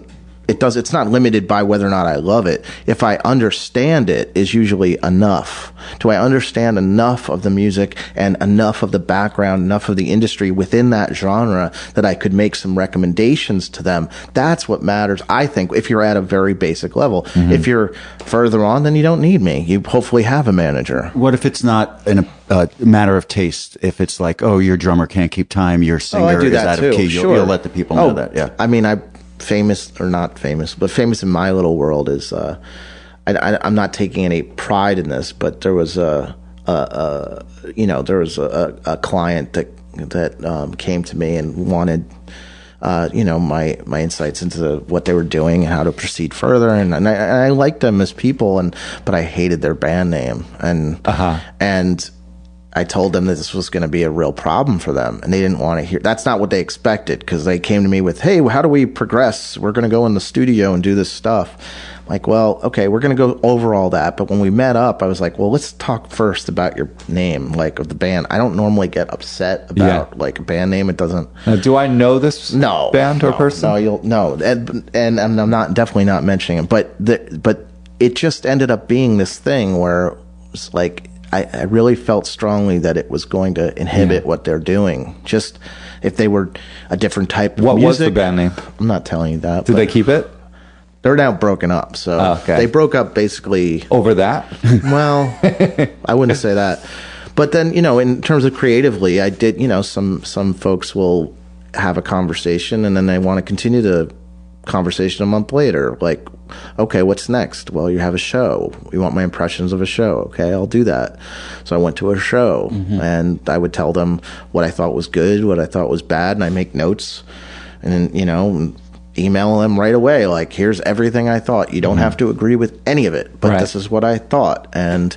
it does. It's not limited by whether or not I love it. If I understand it, is usually enough. Do I understand enough of the music and enough of the background, enough of the industry within that genre that I could make some recommendations to them? That's what matters, I think, if you're at a very basic level. Mm-hmm. If you're further on, then you don't need me. You hopefully have a manager. What if it's not in a uh, matter of taste? If it's like, oh, your drummer can't keep time, your singer oh, I do is that out too. of key, you'll, sure. you'll let the people oh, know that. Yeah. I mean, I famous or not famous, but famous in my little world is, uh, I, I, I'm not taking any pride in this, but there was a, a, a you know, there was a, a client that that um, came to me and wanted, uh, you know, my my insights into what they were doing and how to proceed further, and, and I, and I liked them as people, and but I hated their band name, and Uh-huh. and. I told them that this was going to be a real problem for them, and they didn't want to hear. That's not what they expected, because they came to me with, "Hey, how do we progress? We're going to go in the studio and do this stuff." I'm like, well, okay, we're going to go over all that, but when we met up, I was like, well, let's talk first about your name, like, of the band. I don't normally get upset about Yeah. like a band name. It doesn't. Now, do I know this No band or no, person? No, you'll no, and and I'm not definitely not mentioning it, but the, but it just ended up being this thing where it's like. I, I really felt strongly that it was going to inhibit Yeah. what they're doing. Just if they were a different type of What music. was the band name? I'm not telling you that. Did but they keep it They're now broken up. So Oh, okay. they broke up basically. over that? Well, I wouldn't say that. But then, you know, in terms of creatively, I did, you know, some some folks will have a conversation and then they want to continue the conversation a month later. Like, okay, what's next? Well, you have a show. You want my impressions of a show? Okay, I'll do that. So I went to a show mm-hmm. and I would tell them what I thought was good, what I thought was bad, and I make notes and then, you know, email them right away. Like, here's everything I thought. You don't mm-hmm. have to agree with any of it, but right. this is what I thought. And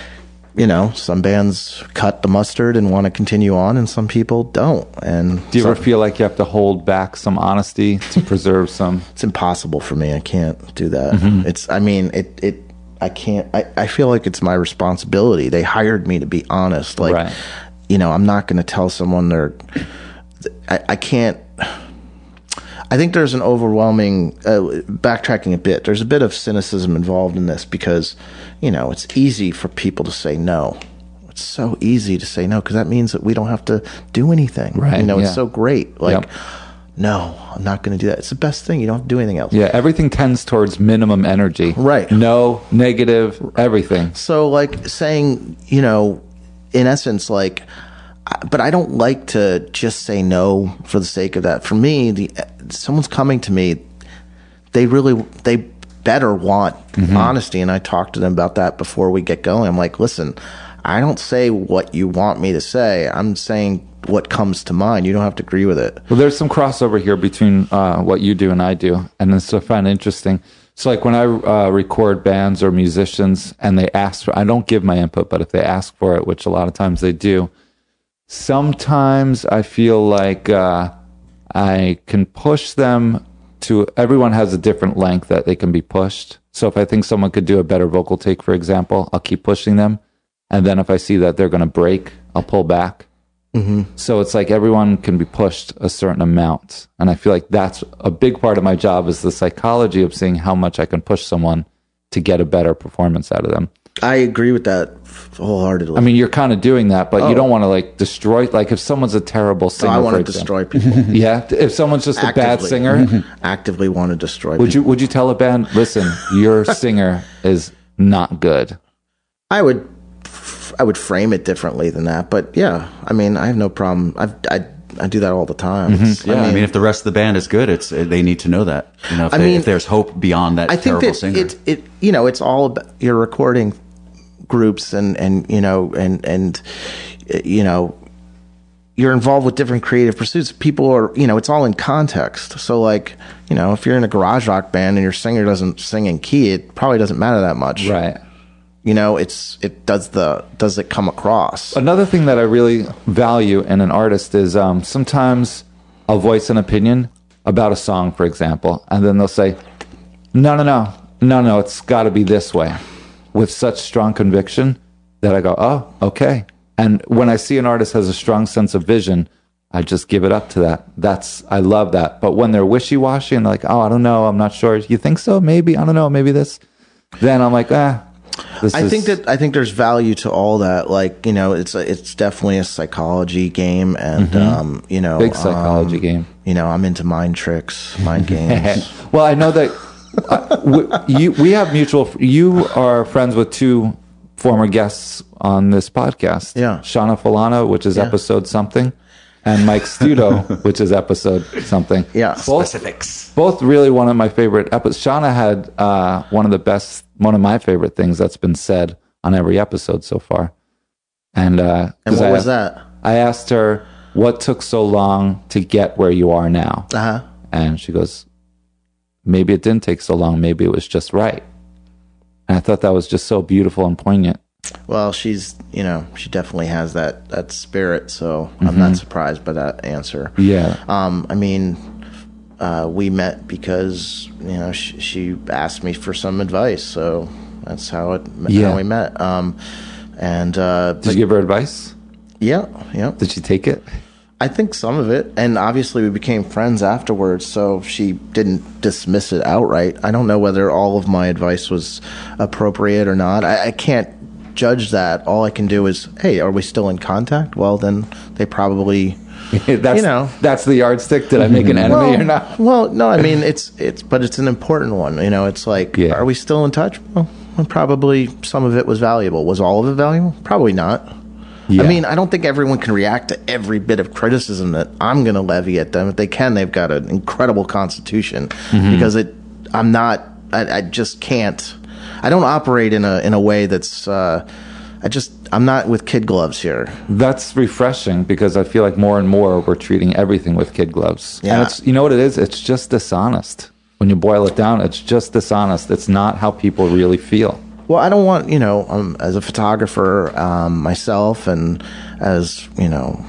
you know, some bands cut the mustard and want to continue on, and some people don't. And Do you some, ever feel like you have to hold back some honesty to preserve some? It's impossible for me. I can't do that. Mm-hmm. It's. I mean, it. It. I can't. I, I feel like it's my responsibility. They hired me to be honest. Like, right. you know, I'm not going to tell someone they're. I, I can't. I think there's an overwhelming, uh, backtracking a bit, there's a bit of cynicism involved in this because, you know, it's easy for people to say no. It's so easy to say no because that means that we don't have to do anything. Right. You know, yeah. it's so great. Like, yep. no, I'm not going to do that. It's the best thing. You don't have to do anything else. Yeah, everything tends towards minimum energy. Right. No, negative, everything. So, like, saying, you know, in essence, like, but I don't like to just say no for the sake of that. For me, the someone's coming to me, they really, they better want mm-hmm. honesty. And I talk to them about that before we get going. I'm like, listen, I don't say what you want me to say. I'm saying what comes to mind. You don't have to agree with it. Well, there's some crossover here between uh, what you do and I do. And it's so fun, interesting. So like when I uh, record bands or musicians and they ask for, I don't give my input, but if they ask for it, which a lot of times they do, sometimes I feel like uh, I can push them to, everyone has a different length that they can be pushed. So if I think someone could do a better vocal take, for example, I'll keep pushing them. And then if I see that they're going to break, I'll pull back. Mm-hmm. So it's like everyone can be pushed a certain amount. And I feel like that's a big part of my job is the psychology of seeing how much I can push someone to get a better performance out of them. I agree with that wholeheartedly. I mean, you're kind of doing that, but oh. you don't want to like destroy, like if someone's a terrible singer, no, I want for to example. destroy people. Yeah. If someone's just Actively. a bad singer, Actively want to destroy would people. you, would you tell a band, listen, your singer is not good? I would, I would frame it differently than that, but yeah, I mean, I have no problem. I've, I, I do that all the time. Mm-hmm. Yeah, I mean, I mean, if the rest of the band is good, it's they need to know that. You know, if, I they, mean, if there's hope beyond that I think terrible that singer. It, it, you know, it's all about your recording groups and, and you know, and, and, you know, you're involved with different creative pursuits. People are, you know, it's all in context. So like, you know, if you're in a garage rock band and your singer doesn't sing in key, it probably doesn't matter that much. Right. You know, it's, it does the, does it come across? Another thing that I really value in an artist is um, sometimes I'll voice an opinion about a song, for example, and then they'll say, no, no, no, no, no, it's got to be this way, with such strong conviction that I go, oh, okay. And when I see an artist has a strong sense of vision, I just give it up to that. That's I love that. But when they're wishy-washy and they're like, oh, I don't know, I'm not sure. You think so? Maybe. I don't know. Maybe this. Then I'm like, ah. This I is, think that I think there's value to all that. Like, you know, it's a, it's definitely a psychology game, and Mhm. um, you know, big psychology um, game. You know, I'm into mind tricks, mind games. Well, I know that uh, we, you, we have mutual. You are friends with two former guests on this podcast. Yeah. Shauna Falana, which is Yeah. episode something, and Mike Studo, which is episode something. Yeah. Both, Specifics. both really one of my favorite episodes. Shauna had uh, one of the best, one of my favorite things that's been said on every episode so far. And uh, And 'cause what I was asked- that? I asked her, what took so long to get where you are now? Uh huh. And she goes, maybe it didn't take so long. Maybe it was just right. And I thought that was just so beautiful and poignant. Well, she's, you know, she definitely has that that spirit. So I'm not surprised by that answer. Yeah. Um, I mean, uh, we met because you know she, she asked me for some advice, so that's how it Yeah. how we met. Um, and uh, Did you give her advice? yeah, yeah. Did she take it? I think some of it, and obviously we became friends afterwards, so she didn't dismiss it outright. I don't know whether all of my advice was appropriate or not. I, I can't judge that. All I can do is, hey, are we still in contact? Well, then they probably, that's, you know. That's the yardstick. Did I make an enemy well, or not? well, no, I mean, it's, it's, but it's an important one. You know, it's like, Yeah. are we still in touch? Well, probably some of it was valuable. Was all of it valuable? Probably not. Yeah. I mean, I don't think everyone can react to every bit of criticism that I'm going to levy at them. If they can, they've got an incredible constitution Mm-hmm. because it. I'm not. I, I just can't. I don't operate in a in a way that's. Uh, I just. I'm not with kid gloves here. That's refreshing because I feel like more and more we're treating everything with kid gloves. Yeah. And it's, you know what it is? It's just dishonest. When you boil it down, it's just dishonest. It's not how people really feel. Well, I don't want, you know, um, as a photographer um, myself and as, you know,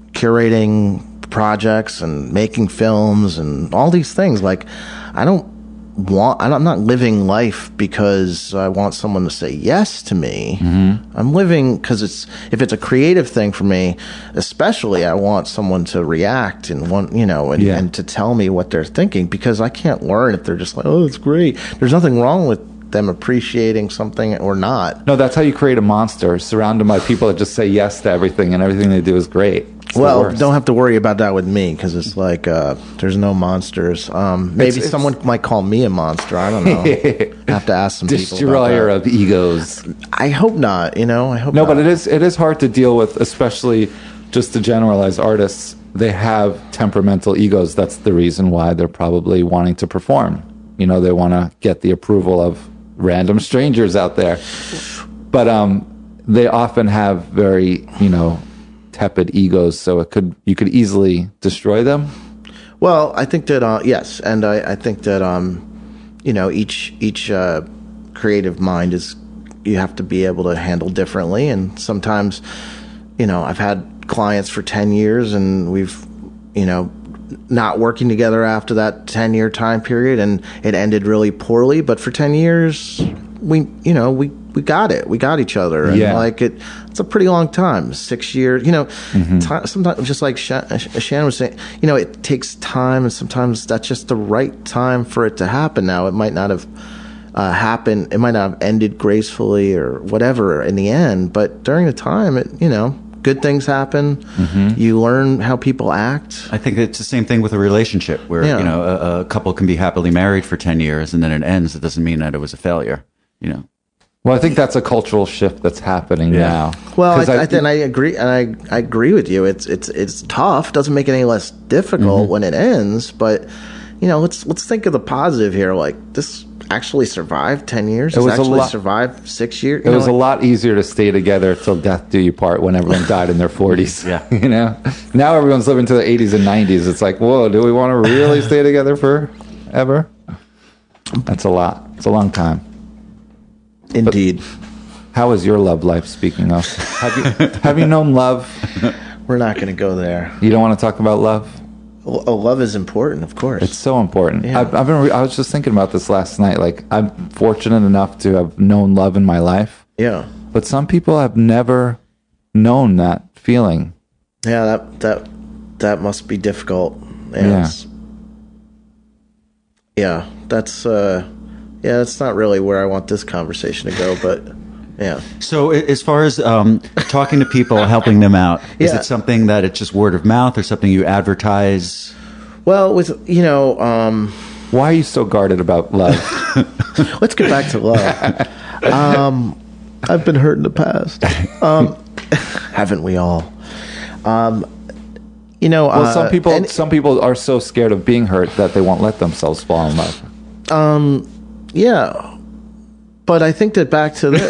curating projects and making films and all these things, like, I don't want, I'm not living life because I want someone to say yes to me. Mm-hmm. I'm living because it's, if it's a creative thing for me, especially, I want someone to react and want, you know, and, Yeah. and to tell me what they're thinking because I can't learn if they're just like, oh, it's great. There's nothing wrong with them appreciating something or not. No, that's how you create a monster, surrounded by people that just say yes to everything and everything they do is great. It's the Well, worst. don't have to worry about that with me because it's like uh, there's no monsters. Um, maybe It's- it's- someone might call me a monster. I don't know. I have to ask some people. About Destroyer that. of egos. I hope not. You know, I hope No, not. but it is it is hard to deal with, especially just to generalize artists. They have temperamental egos. That's the reason why they're probably wanting to perform. You know, they want to get the approval of random strangers out there. But um, they often have very, you know, tepid egos, so it could you could easily destroy them. Well, I think that uh, yes, and I, I think that um, you know, each each uh, creative mind is you have to be able to handle differently, and sometimes, you know, I've had clients for ten years, and we've, you know, not working together after that ten year time period, and it ended really poorly. But for ten years, we, you know, we. We got it. We got each other. And Yeah. like it, it's a pretty long time. Six years. You know, Mm-hmm. ti- sometimes just like Sha- Shannon was saying, you know, it takes time, and sometimes that's just the right time for it to happen. Now, it might not have uh, happened. It might not have ended gracefully or whatever in the end. But during the time, it, you know, good things happen. Mm-hmm. You learn how people act. I think it's the same thing with a relationship where, Yeah. you know, a, a couple can be happily married for ten years and then it ends. It doesn't mean that it was a failure, you know. Well, I think that's a cultural shift that's happening Yeah. now. Well, 'Cause I, I, then I agree, and I, I agree with you. It's it's it's tough. Doesn't make it any less difficult Mm-hmm. when it ends. But you know, let's let's think of the positive here. Like this actually survived ten years. It It's was a actually lot- survived six years. It was a lot easier to stay together till death do you part when everyone died in their forties. Yeah. You know? Now everyone's living to the eighties and nineties. It's like, whoa, do we want to really stay together forever? That's a lot. It's a long time. Indeed. How is your love life, speaking of? Have you, have you known love? We're not going to go there. You don't want to talk about love? Well, oh, love is important, of course. It's so important. Yeah. I've, I've been. Re- I was just thinking about this last night. Like, I'm fortunate enough to have known love in my life, yeah, but some people have never known that feeling. yeah. That that that must be difficult. Yeah. Yeah, yeah that's uh, yeah, that's not really where I want this conversation to go, but yeah. So a- as far as um, talking to people, helping them out, is Yeah. it something that it's just word of mouth or something you advertise? Well, with you know, um, Why are you so guarded about love? let's get back to love. um, I've been hurt in the past. Um, haven't we all? Um, you know, Well, uh, some people and- some people are so scared of being hurt that they won't let themselves fall in love. Um, yeah, but I think that back to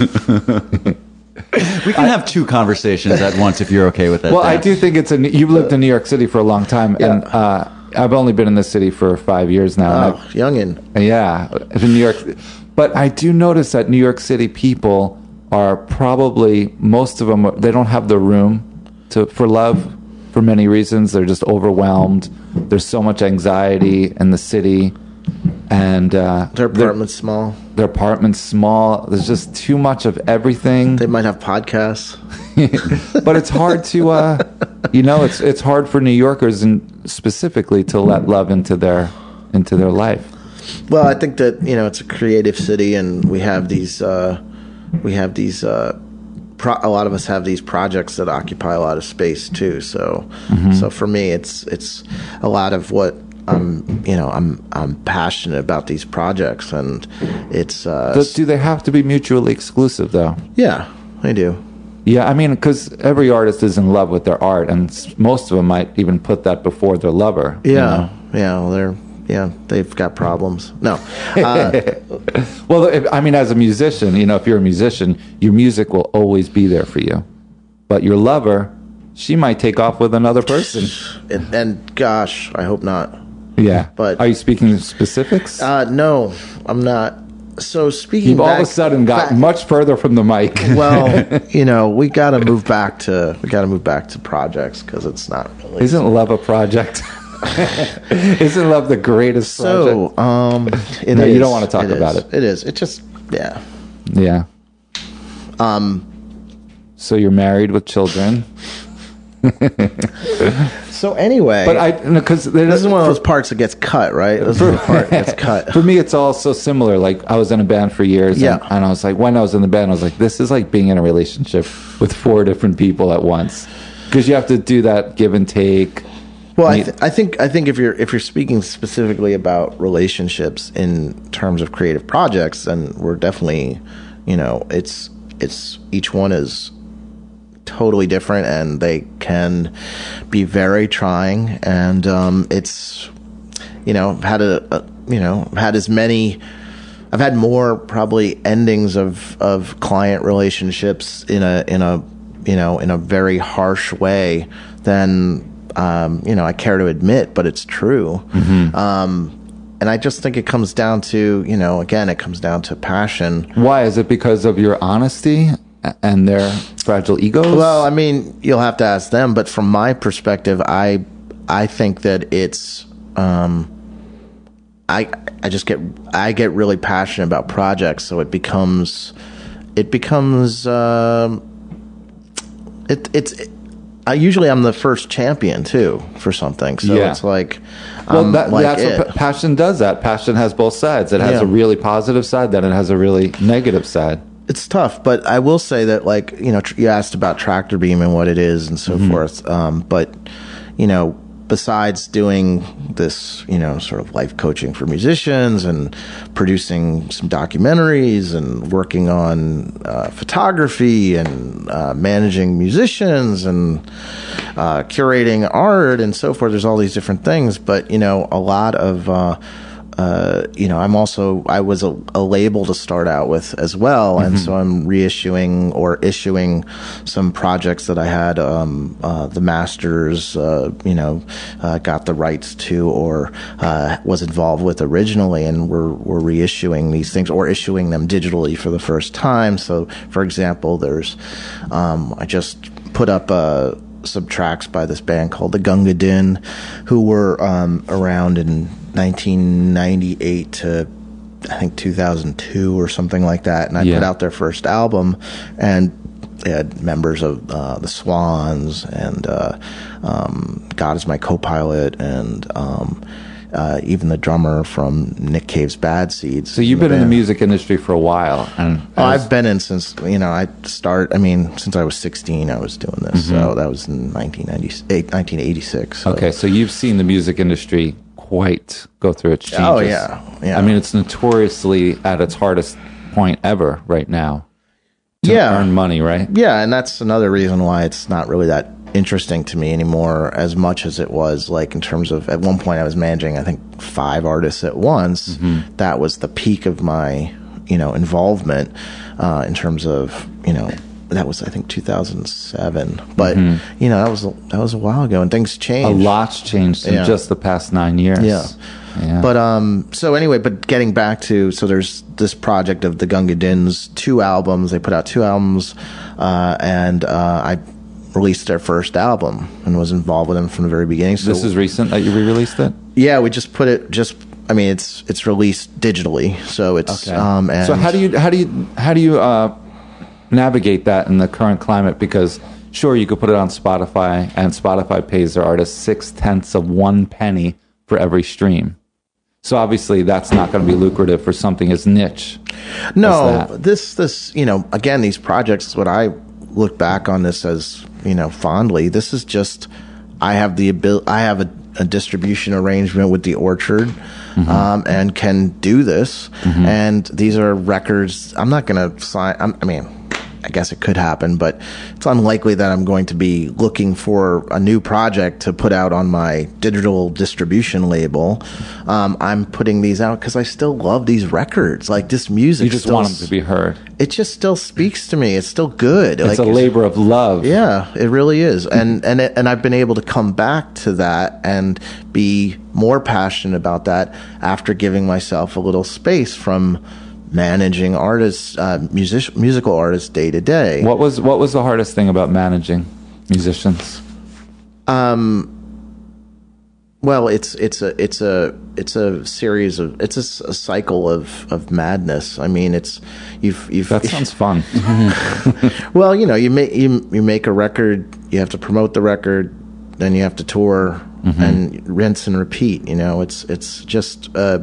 the We can have two conversations at once if you're okay with that. Well, I Dan. do think it's a. You've lived in New York City for a long time, and uh, I've only been in this city for five years now. and oh, youngin. I've- yeah, in New York, but I do notice that New York City people are probably most of them. They don't have the room to for love for many reasons. They're just overwhelmed. There's so much anxiety in the city, and uh, Their apartment's small. Their apartment's small. There's just too much of everything. They might have podcasts. But it's hard to, uh, you know, it's it's hard for New Yorkers and specifically to let love into their into their life. Well, I think that you know it's a creative city, and we have these uh, we have these uh, pro- a lot of us have these projects that occupy a lot of space too. So, so for me, it's it's a lot of what I'm you know I'm I'm passionate about these projects, and it's uh, Does, do they have to be mutually exclusive, though? yeah, I do. Yeah, I mean, because every artist is in love with their art, and s- most of them might even put that before their lover. you Yeah, know? yeah, well, they're yeah they've got problems. No, uh, Well, if, I mean, as a musician, you know, if you're a musician, your music will always be there for you. But your lover, she might take off with another person. and, and gosh, I hope not. Yeah. But- are you speaking specifics? Uh, no, I'm not. So speaking, You've all of back- a sudden got back- much further from the mic. Well, you know, we got to move back to we got to move back to projects because it's not really Isn't love a project? Isn't love the greatest so. project? Um, it No, you is. don't wanna talk It about is. it. It is. It just yeah. Yeah. Um. So you're married with children, So anyway, but I because this is one of those parts that gets cut, right? This is the part that gets cut. For me, it's all so similar. Like I was in a band for years, Yeah. and, and I was like, when I was in the band, I was like, this is like being in a relationship with four different people at once, because you have to do that give and take. Well, I, Neat. th- I think I think if you're if you're speaking specifically about relationships in terms of creative projects, then we're definitely, you know, it's it's each one is totally different, and they can be very trying. And um, it's, you know, I've had a, a you know I've had as many. I've had more probably endings of, of client relationships in a in a you know in a very harsh way than um, you know I care to admit, but it's true. Um, and I just think it comes down to you know again it comes down to passion. Why is it because of your honesty and their fragile egos? Well, I mean, you'll have to ask them, but from my perspective, I I think that it's um, I I just get I get really passionate about projects, so it becomes it becomes um, it it's it, I usually I'm the first champion too for something, so Yeah. it's like well, I'm that, like that's it. what pa- passion does. That passion has both sides. It has Yeah. a really positive side, then it has a really negative side. It's tough, but I will say that, like, you know, tr- you asked about Tractor Beam and what it is and so forth. Um, but, you know, besides doing this, you know, sort of life coaching for musicians and producing some documentaries and working on uh, photography and uh, managing musicians and uh, curating art and so forth, there's all these different things. But, you know, a lot of... Uh, Uh, you know, I'm also, I was a, a label to start out with as well. And so I'm reissuing or issuing some projects that I had, um, uh, the masters, uh, you know, uh, got the rights to or, uh, was involved with originally. And we're, we're reissuing these things or issuing them digitally for the first time. So, for example, there's, um, I just put up a, some tracks by this band called the Gunga Din, who were um, around in nineteen ninety-eight to I think two thousand two or something like that. And I Yeah. put out their first album, and they had members of uh, the Swans and uh, um, God Is My Co-Pilot and um, uh, even the drummer from Nick Cave's Bad Seeds. So you've been in the music industry for a while, and oh, I've been in since you know I start. I mean, since I was sixteen, I was doing this. Mm-hmm. So that was in nineteen ninety-eight, nineteen eighty-six. So. Okay, so you've seen the music industry quite go through its changes. Oh yeah, yeah. I mean, it's notoriously at its hardest point ever right now. To yeah, earn money, right? Yeah, and that's another reason why it's not really that interesting to me anymore as much as it was. Like in terms of, at one point I was managing I think five artists at once. Mm-hmm. That was the peak of my you know involvement uh, in terms of you know that was I think two thousand seven. But mm-hmm. you know that was that was a while ago, and things changed. A lot's changed in yeah. just the past nine years. Yeah. Yeah. But um, so anyway, but getting back to, so there's this project of the Gunga Din's two albums. They put out two albums, uh, and uh, I released their first album and was involved with them from the very beginning. So this is recent that you re-released it? Yeah, we just put it. Just I mean, it's it's released digitally, so it's okay. um. And so how do you how do you how do you uh, navigate that in the current climate? Because sure, you could put it on Spotify, and Spotify pays their artists six tenths of one penny for every stream. So obviously that's not going to be lucrative for something as niche. No, as that. this this you know again these projects. What I look back on this as you know fondly. This is just I have the ability. I have a, a distribution arrangement with the Orchard, mm-hmm. um, and can do this. Mm-hmm. And these are records. I'm not going to sign. I'm, I mean. I guess it could happen, but it's unlikely that I'm going to be looking for a new project to put out on my digital distribution label. Um, I'm putting these out because I still love these records. Like this music, you just still, want them to be heard. It just still speaks to me. It's still good. It's like, a labor of love. Yeah, it really is. And and it, and I've been able to come back to that and be more passionate about that after giving myself a little space from managing artists, uh, music, musical artists day to day. What was what was the hardest thing about managing musicians? Um, well, it's it's a it's a it's a series of it's a, a cycle of, of madness. I mean, it's you've you've that sounds fun. Well, you know, you make you you make a record, you have to promote the record, then you have to tour mm-hmm. and rinse and repeat. You know, it's it's just. Uh,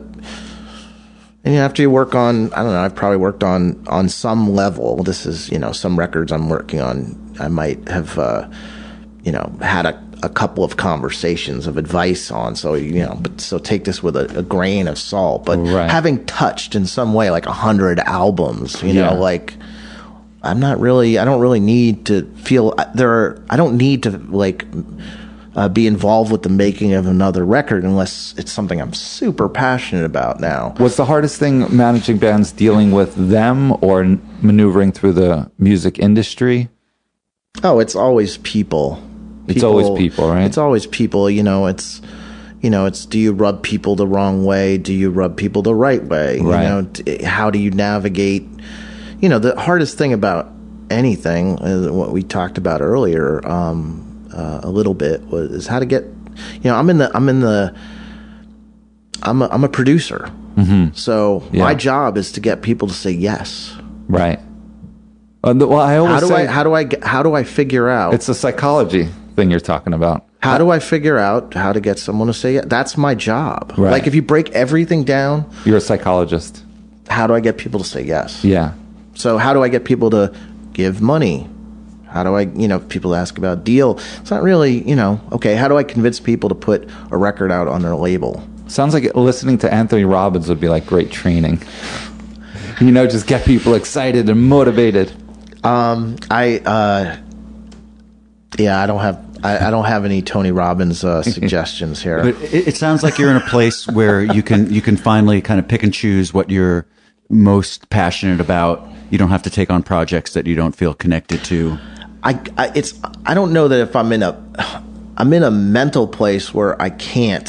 And after you work on, I don't know, I've probably worked on, on some level. This is, you know, some records I'm working on. I might have, uh, you know, had a, a couple of conversations of advice on. So, you know, but so take this with a, a grain of salt. But right. having touched in some way like a hundred albums, you yeah. know, like I'm not really, I don't really need to feel there are, I don't need to like, Uh, be involved with the making of another record unless it's something I'm super passionate about now. What's the hardest thing managing bands, dealing with them or n- maneuvering through the music industry? Oh, it's always people. people. It's always people, right? It's always people. You know, it's you know, it's do you rub people the wrong way? Do you rub people the right way? Right. You know, t- how do you navigate? You know, the hardest thing about anything, uh, what we talked about earlier. Um, Uh, a little bit was is how to get, you know, I'm in the, I'm in the, I'm a, I'm a producer. Mm-hmm. So yeah. my job is to get people to say yes. Right. Uh, the, well, I always how do say I, how do I, get, how do I figure out? It's a psychology thing you're talking about. How do I figure out how to get someone to say yes? That's my job. Right. Like if you break everything down. You're a psychologist. How do I get people to say yes? Yeah. So how do I get people to give money? How do I, you know, people ask about deal. It's not really, you know, okay, how do I convince people to put a record out on their label? Sounds like listening to Anthony Robbins would be like great training. You know, just get people excited and motivated. Um, I, uh, yeah, I don't have, I, I don't have any Tony Robbins uh, suggestions here. But it, it sounds like you're in a place where you can, you can finally kind of pick and choose what you're most passionate about. You don't have to take on projects that you don't feel connected to. I, I it's I don't know that if I'm in a I'm in a mental place where I can't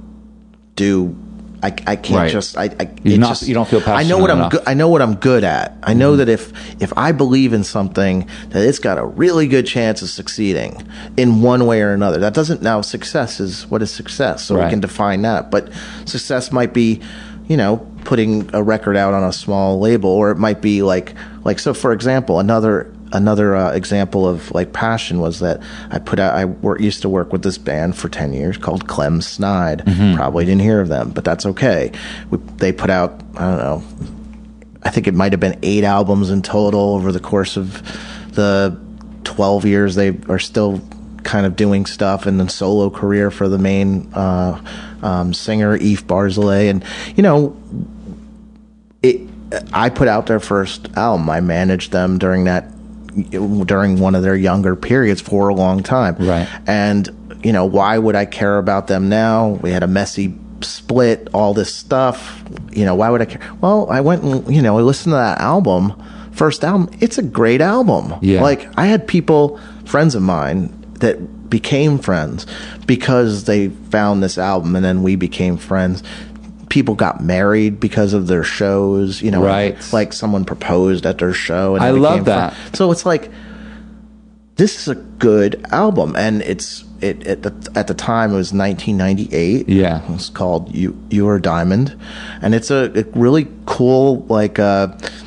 do I, I can't right. just I, I You're it not, just, you don't feel passionate I know what enough. I'm good I know what I'm good at. I know mm-hmm. that if if I believe in something that it's got a really good chance of succeeding in one way or another. That doesn't now success is what is success. So right. we can define that. But success might be, you know, putting a record out on a small label, or it might be like like so for example, another another uh, example of like passion was that I put out. I wor- used to work with this band for ten years called Clem Snide. Mm-hmm. Probably didn't hear of them, but that's okay. We, they put out, I don't know, I think it might have been eight albums in total over the course of the twelve years they are still kind of doing stuff, and then solo career for the main uh, um, singer Eve Barzilay. And you know, it. I put out their first album. I managed them during that during one of their younger periods for a long time. Right. And you know, why would I care about them now? We had a messy split, all this stuff. You know, why would I care? Well, I went and you know, I listened to that album. First album, it's a great album. Yeah. Like I had people, friends of mine, that became friends because they found this album, and then we became friends. People got married because of their shows, you know, right. like someone proposed at their show. And I they love became that. friends. So it's like, this is a good album, and it's it at the, at the time it was nineteen ninety-eight. Yeah, it was called "You You Are Diamond," and it's a, a really cool like uh,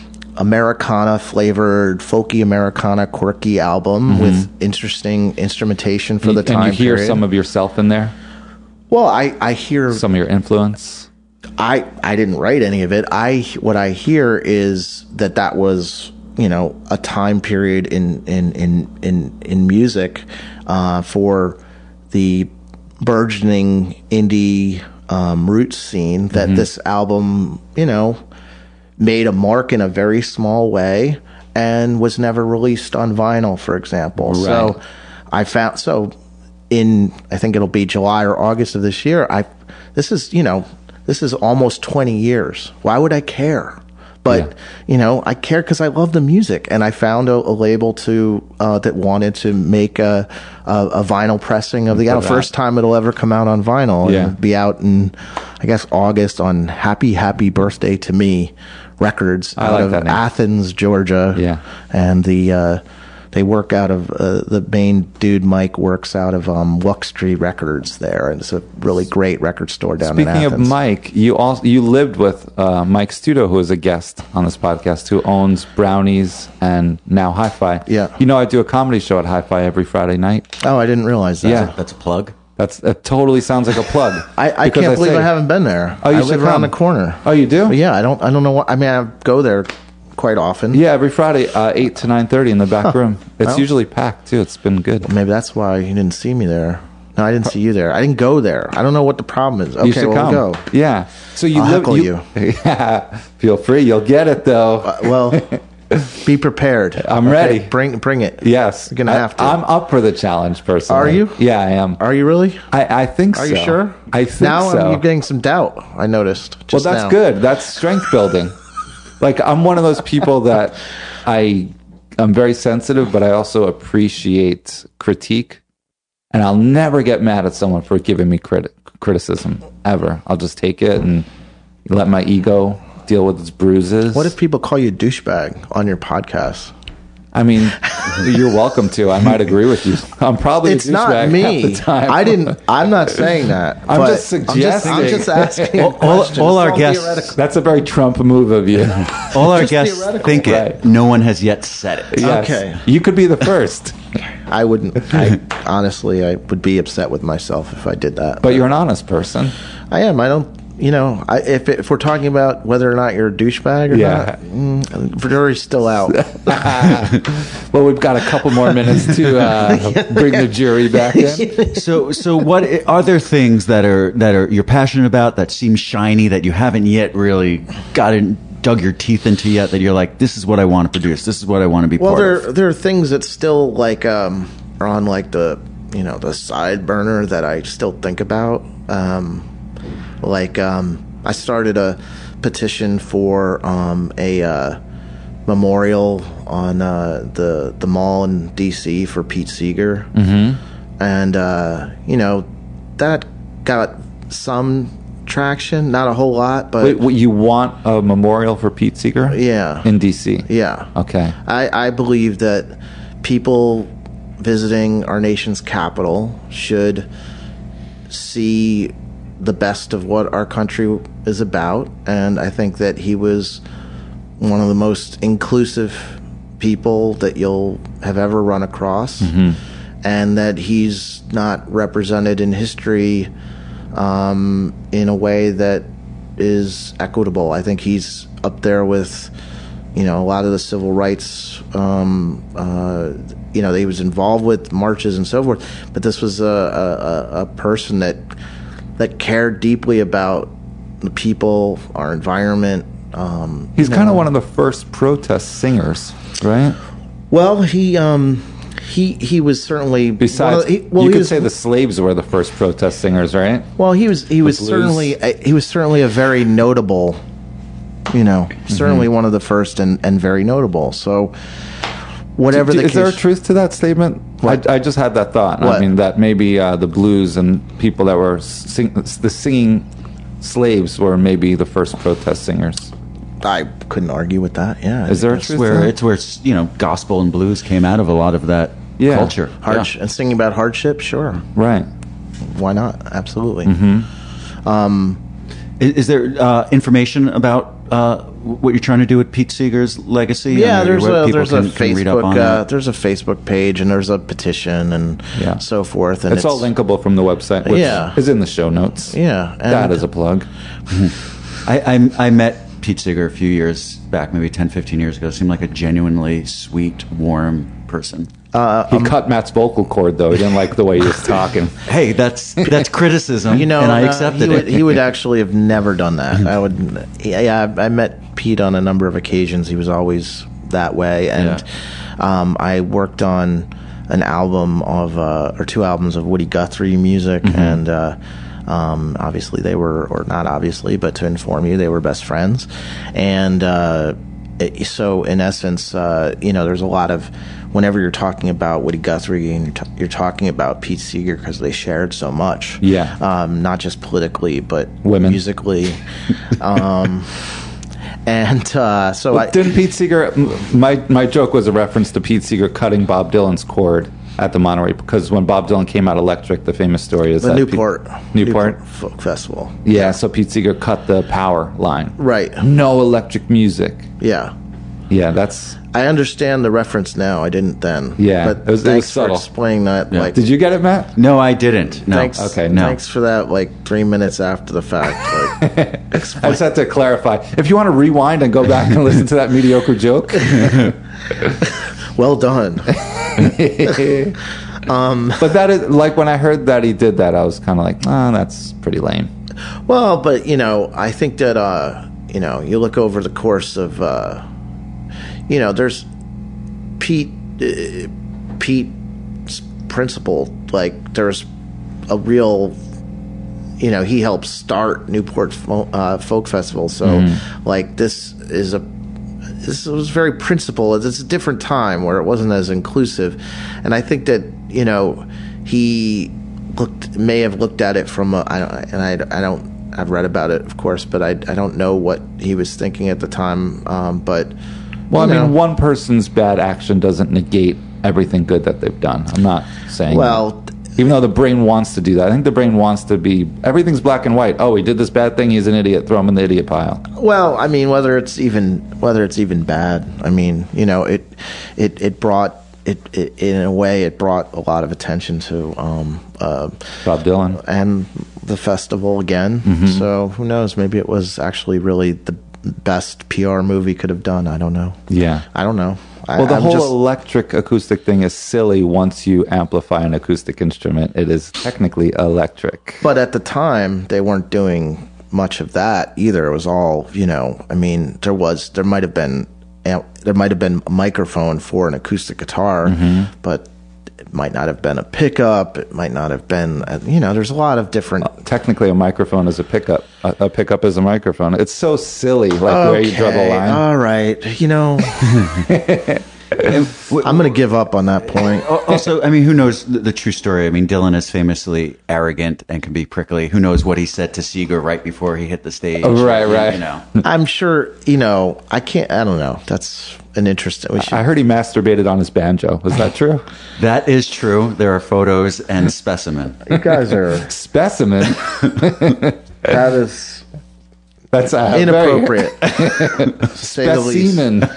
Americana flavored, folky Americana, quirky album mm-hmm. with interesting instrumentation for you, the time. And you hear period. some of yourself in there. Well, I I hear some of your influence. I I didn't write any of it. I what I hear is that that was, you know, a time period in in in in, in music uh, for the burgeoning indie um, roots scene. That mm-hmm. this album, you know, made a mark in a very small way and was never released on vinyl, for example. Right. So I found so in I think it'll be July or August of this year. I this is you know. This is almost twenty years. Why would I care? But, yeah. you know, I care because I love the music. And I found a, a label to uh, that wanted to make a, a, a vinyl pressing of the album. First time it'll ever come out on vinyl. Yeah. And be out in, I guess, August on Happy, Happy Birthday to Me Records I out like of that name. Athens, Georgia. Yeah. And the... Uh, They work out of, uh, the main dude, Mike, works out of um, Luxtree Records there. And it's a really great record store down Speaking in Athens. of Mike, you also you lived with uh, Mike Studo, who is a guest on this podcast, who owns Brownies and now Hi-Fi. Yeah. You know, I do a comedy show at Hi-Fi every Friday night. Oh, I didn't realize that. Yeah. That's a plug. That's It totally sounds like a plug. I, I can't I believe say, I haven't been there. Oh, you I should live around come. the corner. Oh, you do? But yeah, I don't I don't know what, I mean, I go there quite often. Yeah, every Friday, uh, eight to nine thirty in the back Huh. room. It's Well. usually packed, too. It's been good. Maybe that's why you didn't see me there. No, I didn't see you there. I didn't go there. I don't know what the problem is. Okay, you should well, come. we'll go. Yeah. So you I'll live. heckle you. Yeah. Feel free. You'll get it though. Uh, well, be prepared. I'm ready. Bring bring it. Yes. You're gonna I- have to. I'm up for the challenge, personally. Are you? Yeah, I am. Are you really? I, I think Are so. you sure? I think now so. you're getting some doubt. I noticed. Well, Just that's now. good. That's strength building. Like, I'm one of those people that I I'm very sensitive, but I also appreciate critique, and I'll never get mad at someone for giving me criti- criticism ever. I'll just take it and let my ego deal with its bruises. What if people call you douchebag on your podcast? I mean, you're welcome to. I might agree with you. I'm probably It's a not douchebag me. half the time. I didn't. I'm not saying that. I'm but just suggesting. I'm just, I'm just asking. All- all- questions. all It's our guests- theoretical. That's a very Trump move of you. All our Just guests theoretical. think Right. it. No one has yet said it. Yes. Okay. You could be the first, I wouldn't. I honestly, I would be upset with myself if I did that. but you're an honest person. I am. I don't. You know, I, if if we're talking about whether or not you're a douchebag or Yeah. not, mm, the jury's still out. Well, we've got a couple more minutes to uh, bring the jury back in. So, so what are there things that are that are you're passionate about that seem shiny that you haven't yet really gotten dug your teeth into yet? That you're like, this is what I want to produce. This is what I want to be Well, part there of. there are things that still like um, are on like the you know the side burner that I still think about. Um, like um, I started a petition for um, a uh, memorial on uh, the the mall in D C for Pete Seeger, mm-hmm. and uh, you know that got some traction, not a whole lot, but Wait, what, you want a memorial for Pete Seeger? yeah, In D C? yeah. Okay. I, I believe that people visiting our nation's capital should see the best of what our country is about, and I think that he was one of the most inclusive people that you'll have ever run across, Mm-hmm. and that he's not represented in history um, in a way that is equitable. I think he's up there with, you know, a lot of the civil rights, um, uh, you know, that he was involved with, marches and so forth. But this was a, a, a person that that cared deeply about the people, our environment. Um, He's you kind of know. one of the first protest singers, right? Well, he um, he he was certainly one Besides, of the- he, well, you he could was, say the slaves were the first protest singers, right? Well, he was he was blues. certainly uh, he was certainly a very notable, you know, certainly Mm-hmm. one of the first and, and very notable. So, whatever Do- the is case, there a truth to that statement? What? I, I just had that thought. I What? mean, that maybe uh, the blues and people that were sing, the singing slaves were maybe the first protest singers. I couldn't argue with that. Yeah, I Is think there a that's- truth where to that? it's where you know gospel and blues came out of a lot of that Yeah. culture. hard Yeah. and singing about hardship? Sure, Right. why not? Absolutely. Mm-hmm. Is, is there uh, information about uh, what you're trying to do with Pete Seeger's legacy? Yeah, on there's where a people there's a can- can read up Facebook on uh, that? there's a Facebook page and there's a petition and Yeah. so forth. And It's, all linkable from the website, which Yeah. is in the show notes. Yeah, That and- is a plug. I, I I met Pete Seeger a few years back, maybe ten, fifteen years ago. Seemed like a genuinely sweet, warm person. he cut Matt's vocal cord, though. He didn't like the way he was talking. Hey, that's that's criticism, You know, and I uh, accepted he would, it. he would actually have never done that. I would. Yeah, yeah, I met Pete on a number of occasions. He was always that way, and um, I worked on an album of uh, or two albums of Woody Guthrie music, and uh, um, obviously they were, or not obviously, but to inform you, they were best friends, and uh, it, so in essence, uh, you know, there's a lot of. Whenever you're talking about Woody Guthrie and you're, t- you're talking about Pete Seeger because they shared so much, Yeah. um, not just politically but Women. musically, um, and uh, so I Didn't Pete Seeger? m- My my joke was a reference to Pete Seeger cutting Bob Dylan's cord at the Monterey, because when Bob Dylan came out electric, the famous story is the that Newport Pete, Newport. Folk Festival, Yeah, so Pete Seeger cut the power line. right? No electric music. Yeah, Yeah, that's. I understand the reference now. I didn't then. Yeah, but it was- it was thanks subtle. for explaining that. Like, Did you get it, Matt? No, I didn't. No. thanks, Okay, no. thanks for that. Like three minutes after the fact. Like, I explain. just had to clarify. If you want to rewind and go back and listen to that mediocre joke, Well done. but that is like when I heard that he did that, I was kind of like, oh, that's pretty lame. Well, but you know, I think that uh, you know, you look over the course of, uh, you know, there's Pete, uh, Pete's principle. Like, there's a real, you know, he helped start Newport Fo- uh, Folk Festival. So, like, this is a this was very principled. It's a different time where it wasn't as inclusive, and I think that, you know, he looked may have looked at it from a, I don't and I, I don't I've read about it, of course, but I, I don't know what he was thinking at the time. Um, but Well, I you mean, know, one person's bad action doesn't negate everything good that they've done. I'm not saying. Well, even though the brain wants to do that, I think the brain wants to be everything's black and white. Oh, he did this bad thing. He's an idiot. Throw him in the idiot pile. well, I mean, whether it's even whether it's even bad. I mean, you know, it it it brought. It, it in a way, it brought a lot of attention to um, uh, Bob Dylan. and the festival again. Mm-hmm. So who knows? Maybe it was actually really the best P R move he could have done. I don't know. Yeah. I don't know. I, Well, the I'm whole just- electric acoustic thing is silly once you amplify an acoustic instrument. It is technically electric. But at the time, they weren't doing much of that either. It was all, you know, I mean, there was, there might have been, there might have been a microphone for an acoustic guitar, Mm-hmm. but it might not have been a pickup. It might not have been, a, you know, there's a lot of different. Technically, a microphone is a pickup. A, a pickup is a microphone. It's so silly, like where you draw the Okay, line. all right. You know, I'm going to give up on that point. Al- Also, I mean, who knows the, the true story? I mean, Dylan is famously arrogant and can be prickly. Who knows what he said to Seeger right before he hit the stage? Oh, right, You- right. You know, I'm sure, you know, I can't, I don't know. That's an interesting, we should, I heard he masturbated on his banjo. Is that true? that is true. There are photos and specimen. you guys are, Specimen. that is That's uh, inappropriate. to say the least. Specimen.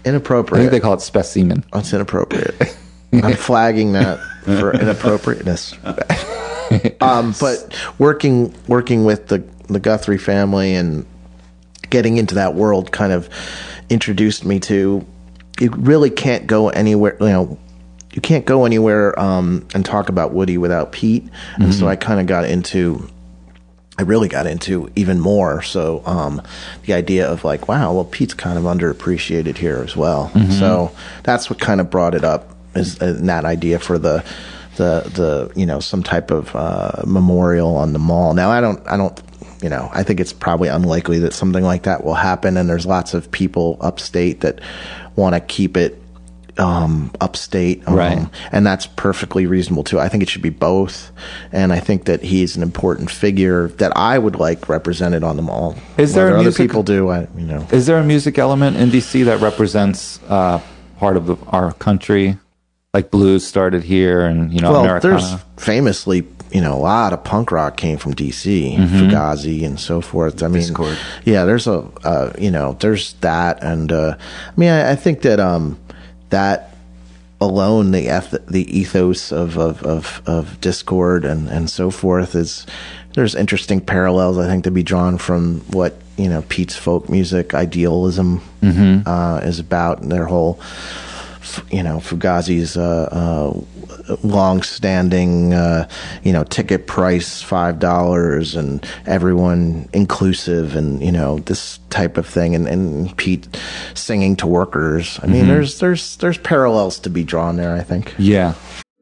I Inappropriate. think they call it specimen. That's inappropriate. I'm flagging that for inappropriateness. um, but working working with the the Guthrie family and getting into that world kind of introduced me to, you really can't go anywhere, you know, you can't go anywhere um, and talk about Woody without Pete. And mm-hmm. so I kind of got into, I really got into even more. So um, the idea of like, wow, well, Pete's kind of underappreciated here as well. Mm-hmm. So that's what kind of brought it up, is uh, that idea for the, the, the, you know, some type of uh, memorial on the mall. Now, I don't, I don't, you know, I think it's probably unlikely that something like that will happen. And there's lots of people upstate that want to keep it um, upstate. Um, right. And that's perfectly reasonable too. I think it should be both. And I think that he's an important figure that I would like represented on the mall. Is there Whether a other music, people do, I, you know. Is there a music element in D C that represents uh, part of the, our country? Like blues started here, and you know, well, Americana. There's famously, you know, a lot of punk rock came from D C, mm-hmm. Fugazi and so forth. I mean, Discord. Yeah, there's a, uh, you know, there's that, and uh, I mean, I, I think that um, that alone, the eth- the ethos of of of, of Discord and and so forth is, there's interesting parallels I think to be drawn from what, you know, Pete's folk music idealism mm-hmm. uh, is about, and their whole. You know, Fugazi's uh, uh, long-standing, uh, you know, ticket price five dollars and everyone inclusive, and you know, this type of thing, and, and Pete singing to workers. I mean, mm-hmm. there's there's there's parallels to be drawn there, I think. Yeah.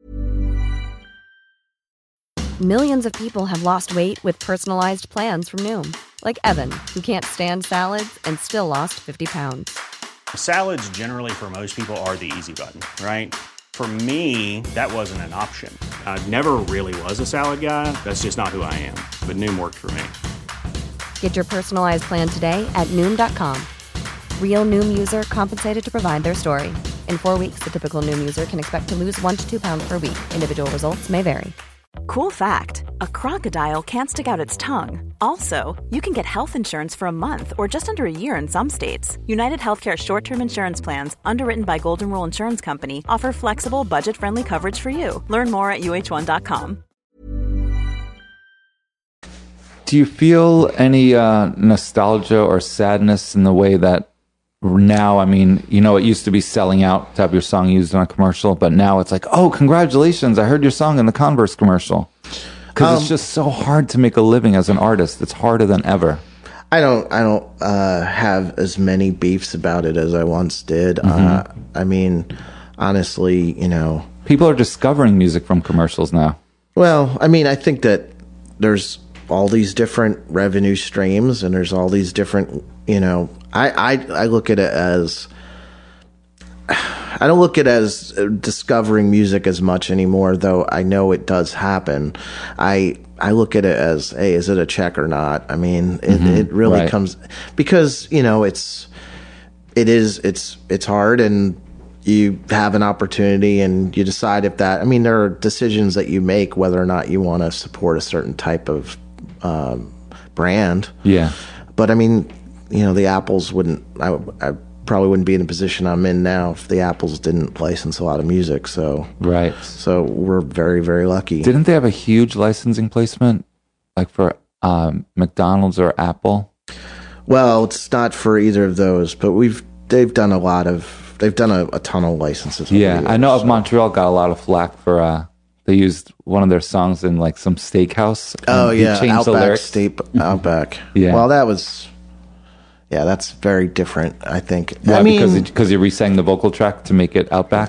Millions of people have lost weight with personalized plans from Noom, like Evan, who can't stand salads and still lost fifty pounds. Salads generally for most people are the easy button, right? For me, that wasn't an option. I never really was a salad guy. That's just not who I am. But Noom worked for me. Get your personalized plan today at Noom dot com. Real Noom user compensated to provide their story. In four weeks, the typical Noom user can expect to lose one to two pounds per week. Individual results may vary. Cool fact, a crocodile can't stick out its tongue. Also, you can get health insurance for a month or just under a year in some states. United Healthcare short-term insurance plans, underwritten by Golden Rule Insurance Company, offer flexible, budget-friendly coverage for you. Learn more at U H one dot com. Do you feel any uh, nostalgia or sadness in the way that now, I mean, you know, it used to be selling out to have your song used in a commercial, but now it's like, oh, congratulations, I heard your song in the Converse commercial. Because um, it's just so hard to make a living as an artist. It's harder than ever. I don't I don't uh, have as many beefs about it as I once did. Mm-hmm. Uh, I mean, honestly, you know. People are discovering music from commercials now. Well, I mean, I think that there's all these different revenue streams, and there's all these different, you know, I, I, I look at it as, I don't look at it as discovering music as much anymore, though I know it does happen. I I look at it as, hey, is it a check or not? I mean, it, mm-hmm. it really right. comes, because, you know, it's, it is, it's, it's hard, and you have an opportunity and you decide if that, I mean, there are decisions that you make whether or not you want to support a certain type of um, brand. Yeah. But I mean, you know, the Apples wouldn't, I, I probably wouldn't be in the position I'm in now if the Apples didn't license a lot of music. So, right. So we're very, very lucky. Didn't they have a huge licensing placement, like for um, McDonald's or Apple? Well, it's not for either of those, but we've, they've done a lot of, they've done a, a ton of licenses. Yeah. years, I know so. of Montreal got a lot of flack for, uh, they used one of their songs in like some steakhouse. Oh yeah, changed Outback the lyrics. State Outback. Yeah. Well, that was, yeah, that's very different, I think. Why? I mean, because because you re-sang the vocal track to make it Outback.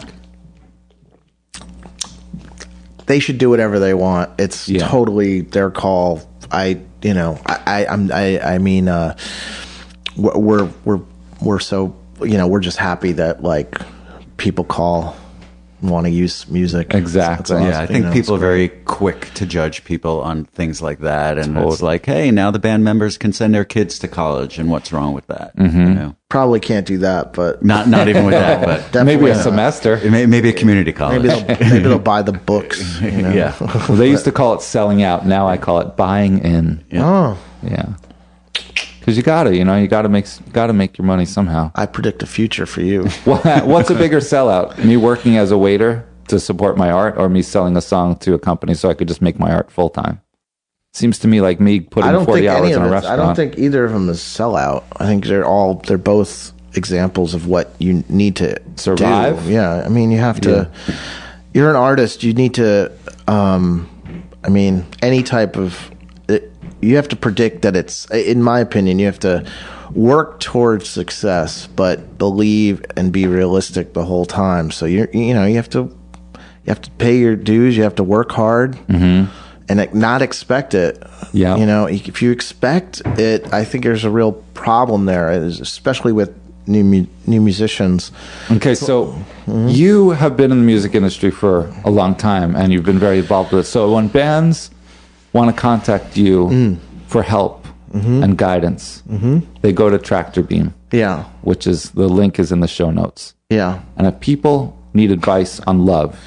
They should do whatever they want. It's yeah. totally their call. I, you know, I, I I'm, I, I mean, uh, we're we're we're so, you know, we're just happy that like people call. Want to use music. Exactly. Yeah, I think you know, people are very quick to judge people on things like that, and totally. It's like, hey, now the band members can send their kids to college, and what's wrong with that? Mm-hmm. You know? Probably can't do that, but not not even with that, but maybe a semester, may, maybe a community college. Maybe they'll, maybe they'll buy the books. You know? Yeah, well, they used to call it selling out. Now I call it buying in. Yeah. Oh, yeah. Because you gotta, you know, you gotta make gotta make your money somehow. I predict a future for you. What, what's a bigger sellout? Me working as a waiter to support my art, or me selling a song to a company so I could just make my art full time? Seems to me like me putting I don't forty think hours any in of a it. restaurant. I don't think either of them is sellout. I think they're all they're both examples of what you need to Survive? do. Yeah, I mean, you have to. You're an artist. You need to. Um, I mean, any type of. It, you have to predict that it's. In my opinion, you have to work towards success, but believe and be realistic the whole time. So you're, you know, you have to. You have to pay your dues. You have to work hard. Mm-hmm. And not expect it. Yeah. You know, if you expect it, I think there's a real problem there, especially with new mu- new musicians. Okay, so mm-hmm. you have been in the music industry for a long time, and you've been very involved with it. So when bands want to contact you mm. for help mm-hmm. and guidance, mm-hmm. they go to Tractor Beam. Yeah. Which is, the link is in the show notes. Yeah. And if people need advice on love,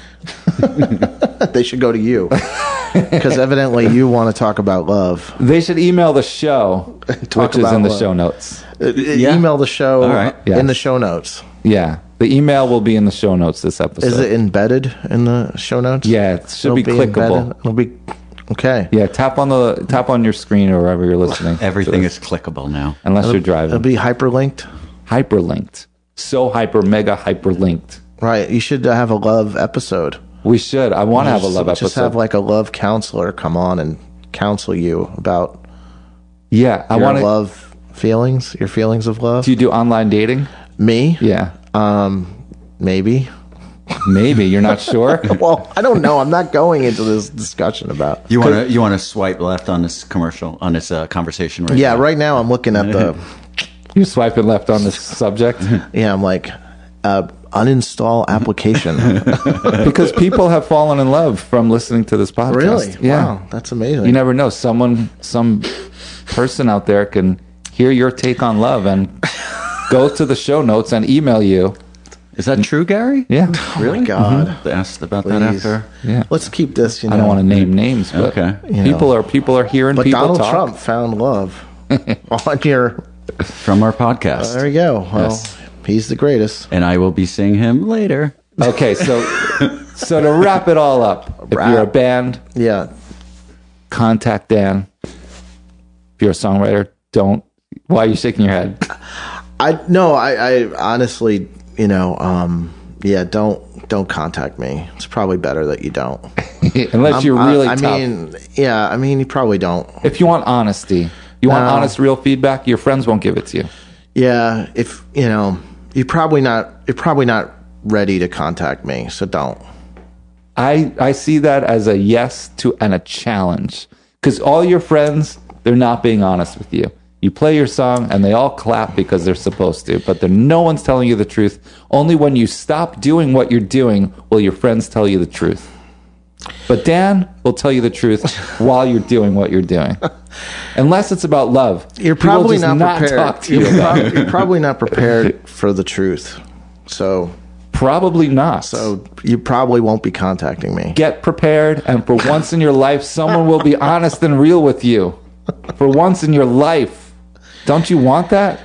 they should go to you. Because evidently you want to talk about love. They should email the show, which is in the love. show notes. Uh, yeah. Email the show All right. in yes. the show notes. Yeah. The email will be in the show notes this episode. Is it embedded in the show notes? Yeah, it should It'll be, be clickable. Embedded. It'll be okay. Yeah, tap on the tap on your screen or wherever you're listening. Everything is clickable now. Unless it'll, you're driving. It'll be hyperlinked. Hyperlinked. So hyper mega hyperlinked. Right. You should have a love episode. We should. I want to have a love just episode. Just have like a love counselor come on and counsel you about yeah, I your want to love feelings, your feelings of love. Do you do online dating? Me? Yeah. Um, maybe. Maybe you're not sure. Well, I don't know. I'm not going into this discussion about. You want to you want to swipe left on this commercial on this uh, conversation right yeah, now? right now I'm looking at the. You're swiping left on this subject. Yeah, I'm like. Uh, uninstall application because people have fallen in love from listening to this podcast. Really? Yeah. Wow, that's amazing. You never know. Someone, some person out there can hear your take on love and go to the show notes and email you. Is that true, Gary? Yeah. Really? Oh my God. Mm-hmm. They asked about Please. that after. Yeah. Let's keep this. You know, I don't want to name names, but okay. people know. are people are hearing but people Donald talk. Trump found love on your. From our podcast. Uh, there you go. Well, yes. He's the greatest. And I will be seeing him later. Okay, so so to wrap it all up, if Wrap. you're a band, Yeah. contact Dan. If you're a songwriter, don't. Why are you shaking your head? I no, I, I honestly, you know, um, yeah, don't don't contact me. It's probably better that you don't. Unless you're really I, I tough. mean, yeah, I mean, you probably don't. If you want honesty, you want No. honest, real feedback, your friends won't give it to you. Yeah, if you know, you're probably not. You're probably not ready to contact me, so don't. I I see that as a yes to and a challenge, because all your friends, they're not being honest with you. You play your song and they all clap because they're supposed to, but they're, no one's telling you the truth. Only when you stop doing what you're doing will your friends tell you the truth. But Dan will tell you the truth while you're doing what you're doing. Unless it's about love. You're He will probably just not prepared. talk to you you're, about prob- it. you're probably not prepared for the truth. So, Probably not. so you probably won't be contacting me. Get prepared, and for once in your life, someone will be honest and real with you. For once in your life. Don't you want that?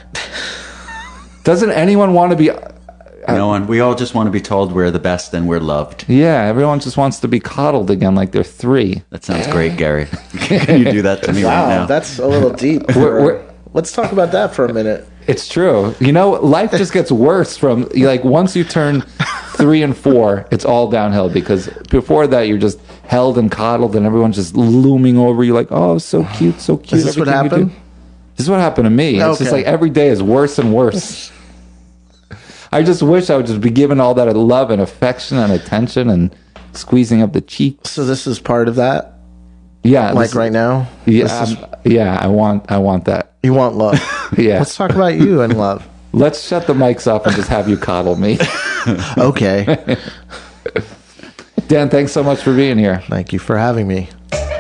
Doesn't anyone want to be... No one. We all just want to be told we're the best and we're loved. Yeah, everyone just wants to be coddled again like they're three. That sounds great, Gary. Can you do that to me Wow, right now? that's a little deep. We're- we're- Let's talk about that for a minute. It's true. You know, life just gets worse from, like, once you turn three and four, it's all downhill, because before that, you're just held and coddled and everyone's just looming over you like, oh, so cute, so cute. Is this what everything you happened? do. This is what happened to me. It's just Okay. like every day is worse and worse. I just wish I would just be given all that love and affection and attention and squeezing up the cheeks. So this is part of that, Yeah. like this- right now. Yeah, This is- I'm- yeah, I want, I want that. you want love. Yeah. Let's talk about you and love. Let's shut the mics off and just have you coddle me. Okay. Dan, thanks so much for being here. Thank you for having me.